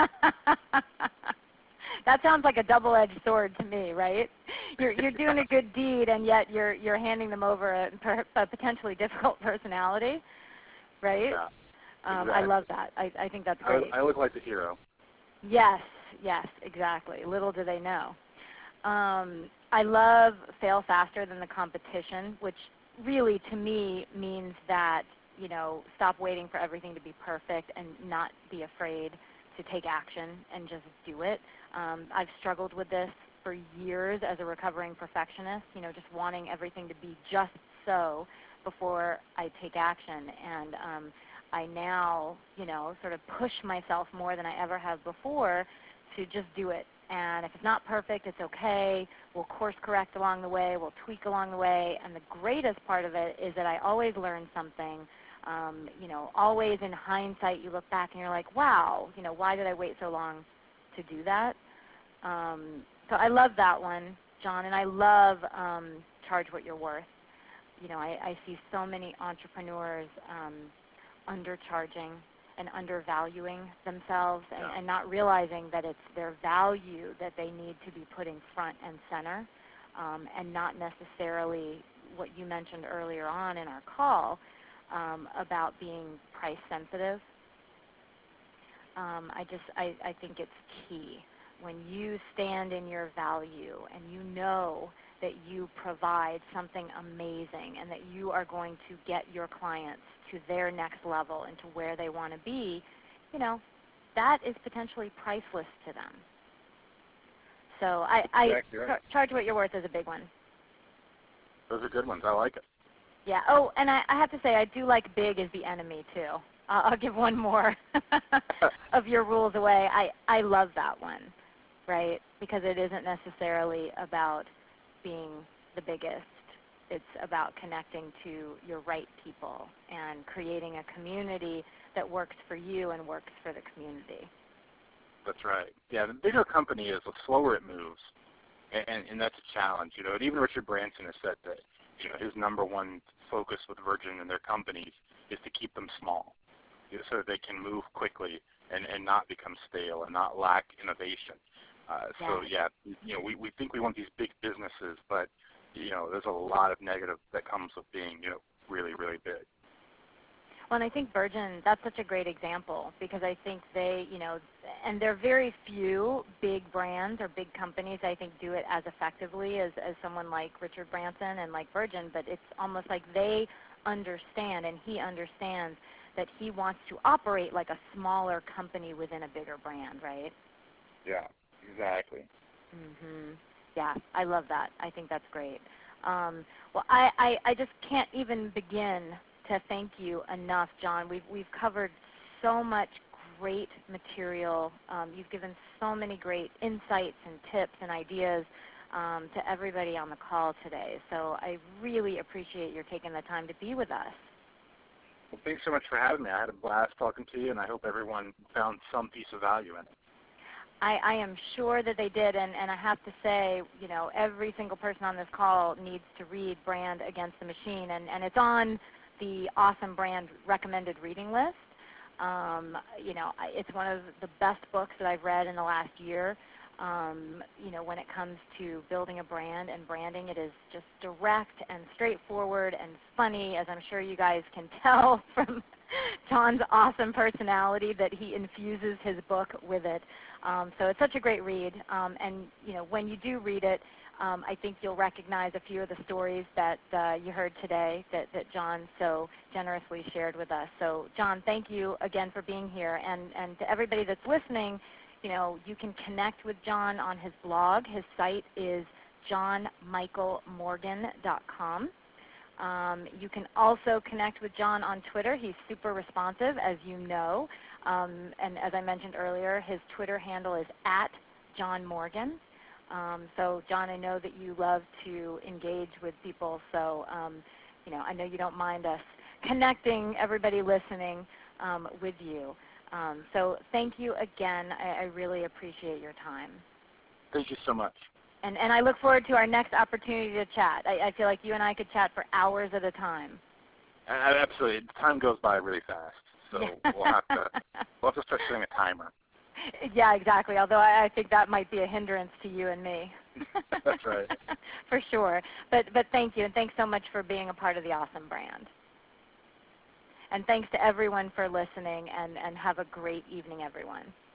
That sounds like a double-edged sword to me, right? You're doing a good deed, and yet you're handing them over a potentially difficult personality, right? Yeah, exactly. I love that. I think that's great. I look like the hero. Yes, exactly. Little do they know. I love fail faster than the competition, which really to me means that, stop waiting for everything to be perfect and not be afraid to take action and just do it. I've struggled with this for years as a recovering perfectionist, just wanting everything to be just so before I take action. And I now, sort of push myself more than I ever have before to just do it. And if it's not perfect, it's okay. We'll course correct along the way. We'll tweak along the way. And the greatest part of it is that I always learn something. Always in hindsight, you look back and you're like, wow, why did I wait so long to do that? So I love that one, John. And I love charge what you're worth. I see so many entrepreneurs undercharging and undervaluing themselves and not realizing that it's their value that they need to be putting front and center, and not necessarily what you mentioned earlier on in our call about being price sensitive. I think it's key. When you stand in your value and you know that you provide something amazing and that you are going to get your clients to their next level and to where they want to be, that is potentially priceless to them. So Exactly right. charge what you're worth is a big one. Those are good ones. I like it. Yeah. Oh, and I have to say, I do like big is the enemy, too. I'll give one more of your rules away. I love that one, right? Because it isn't necessarily about being the biggest. It's about connecting to your right people and creating a community that works for you and works for the community. That's right. Yeah, the bigger company is, the slower it moves, and that's a challenge. And even Richard Branson has said that his number one focus with Virgin and their companies is to keep them small, so that they can move quickly and not become stale and not lack innovation. So we think we want these big businesses, but there's a lot of negative that comes with being really, really big. Well, and I think Virgin, that's such a great example because I think they, and there are very few big brands or big companies I think do it as effectively as someone like Richard Branson and like Virgin, but it's almost like they understand, and he understands that he wants to operate like a smaller company within a bigger brand, right? Yeah, exactly. Yeah, I love that. I think that's great. Well, I just can't even begin to thank you enough, John. We've covered so much great material. You've given so many great insights and tips and ideas to everybody on the call today. So I really appreciate your taking the time to be with us. Well, thanks so much for having me. I had a blast talking to you, and I hope everyone found some piece of value in it. I am sure that they did, and I have to say, you know, every single person on this call needs to read Brand Against the Machine, and it's on the Awesome Brand recommended reading list. You know, it's one of the best books that I've read in the last year. You know, when it comes to building a brand and branding, it is just direct and straightforward and funny, as I'm sure you guys can tell from John's awesome personality that he infuses his book with it. So it's such a great read. And, you know, when you do read it, I think you'll recognize a few of the stories that you heard today that John so generously shared with us. So, John, thank you again for being here. And to everybody that's listening, you know, you can connect with John on his blog. His site is johnmichaelmorgan.com. You can also connect with John on Twitter. He's super responsive, as you know. And as I mentioned earlier, his Twitter handle is @JohnMorgan. So, John, I know that you love to engage with people. So, you know, I know you don't mind us connecting everybody listening with you. So thank you again. I really appreciate your time. Thank you so much. And I look forward to our next opportunity to chat. I feel like you and I could chat for hours at a time. Absolutely. Time goes by really fast. So we'll have to start setting a timer. Yeah, exactly. Although I think that might be a hindrance to you and me. That's right. For sure. But thank you, and thanks so much for being a part of the Awesome Brand. And thanks to everyone for listening, and have a great evening, everyone.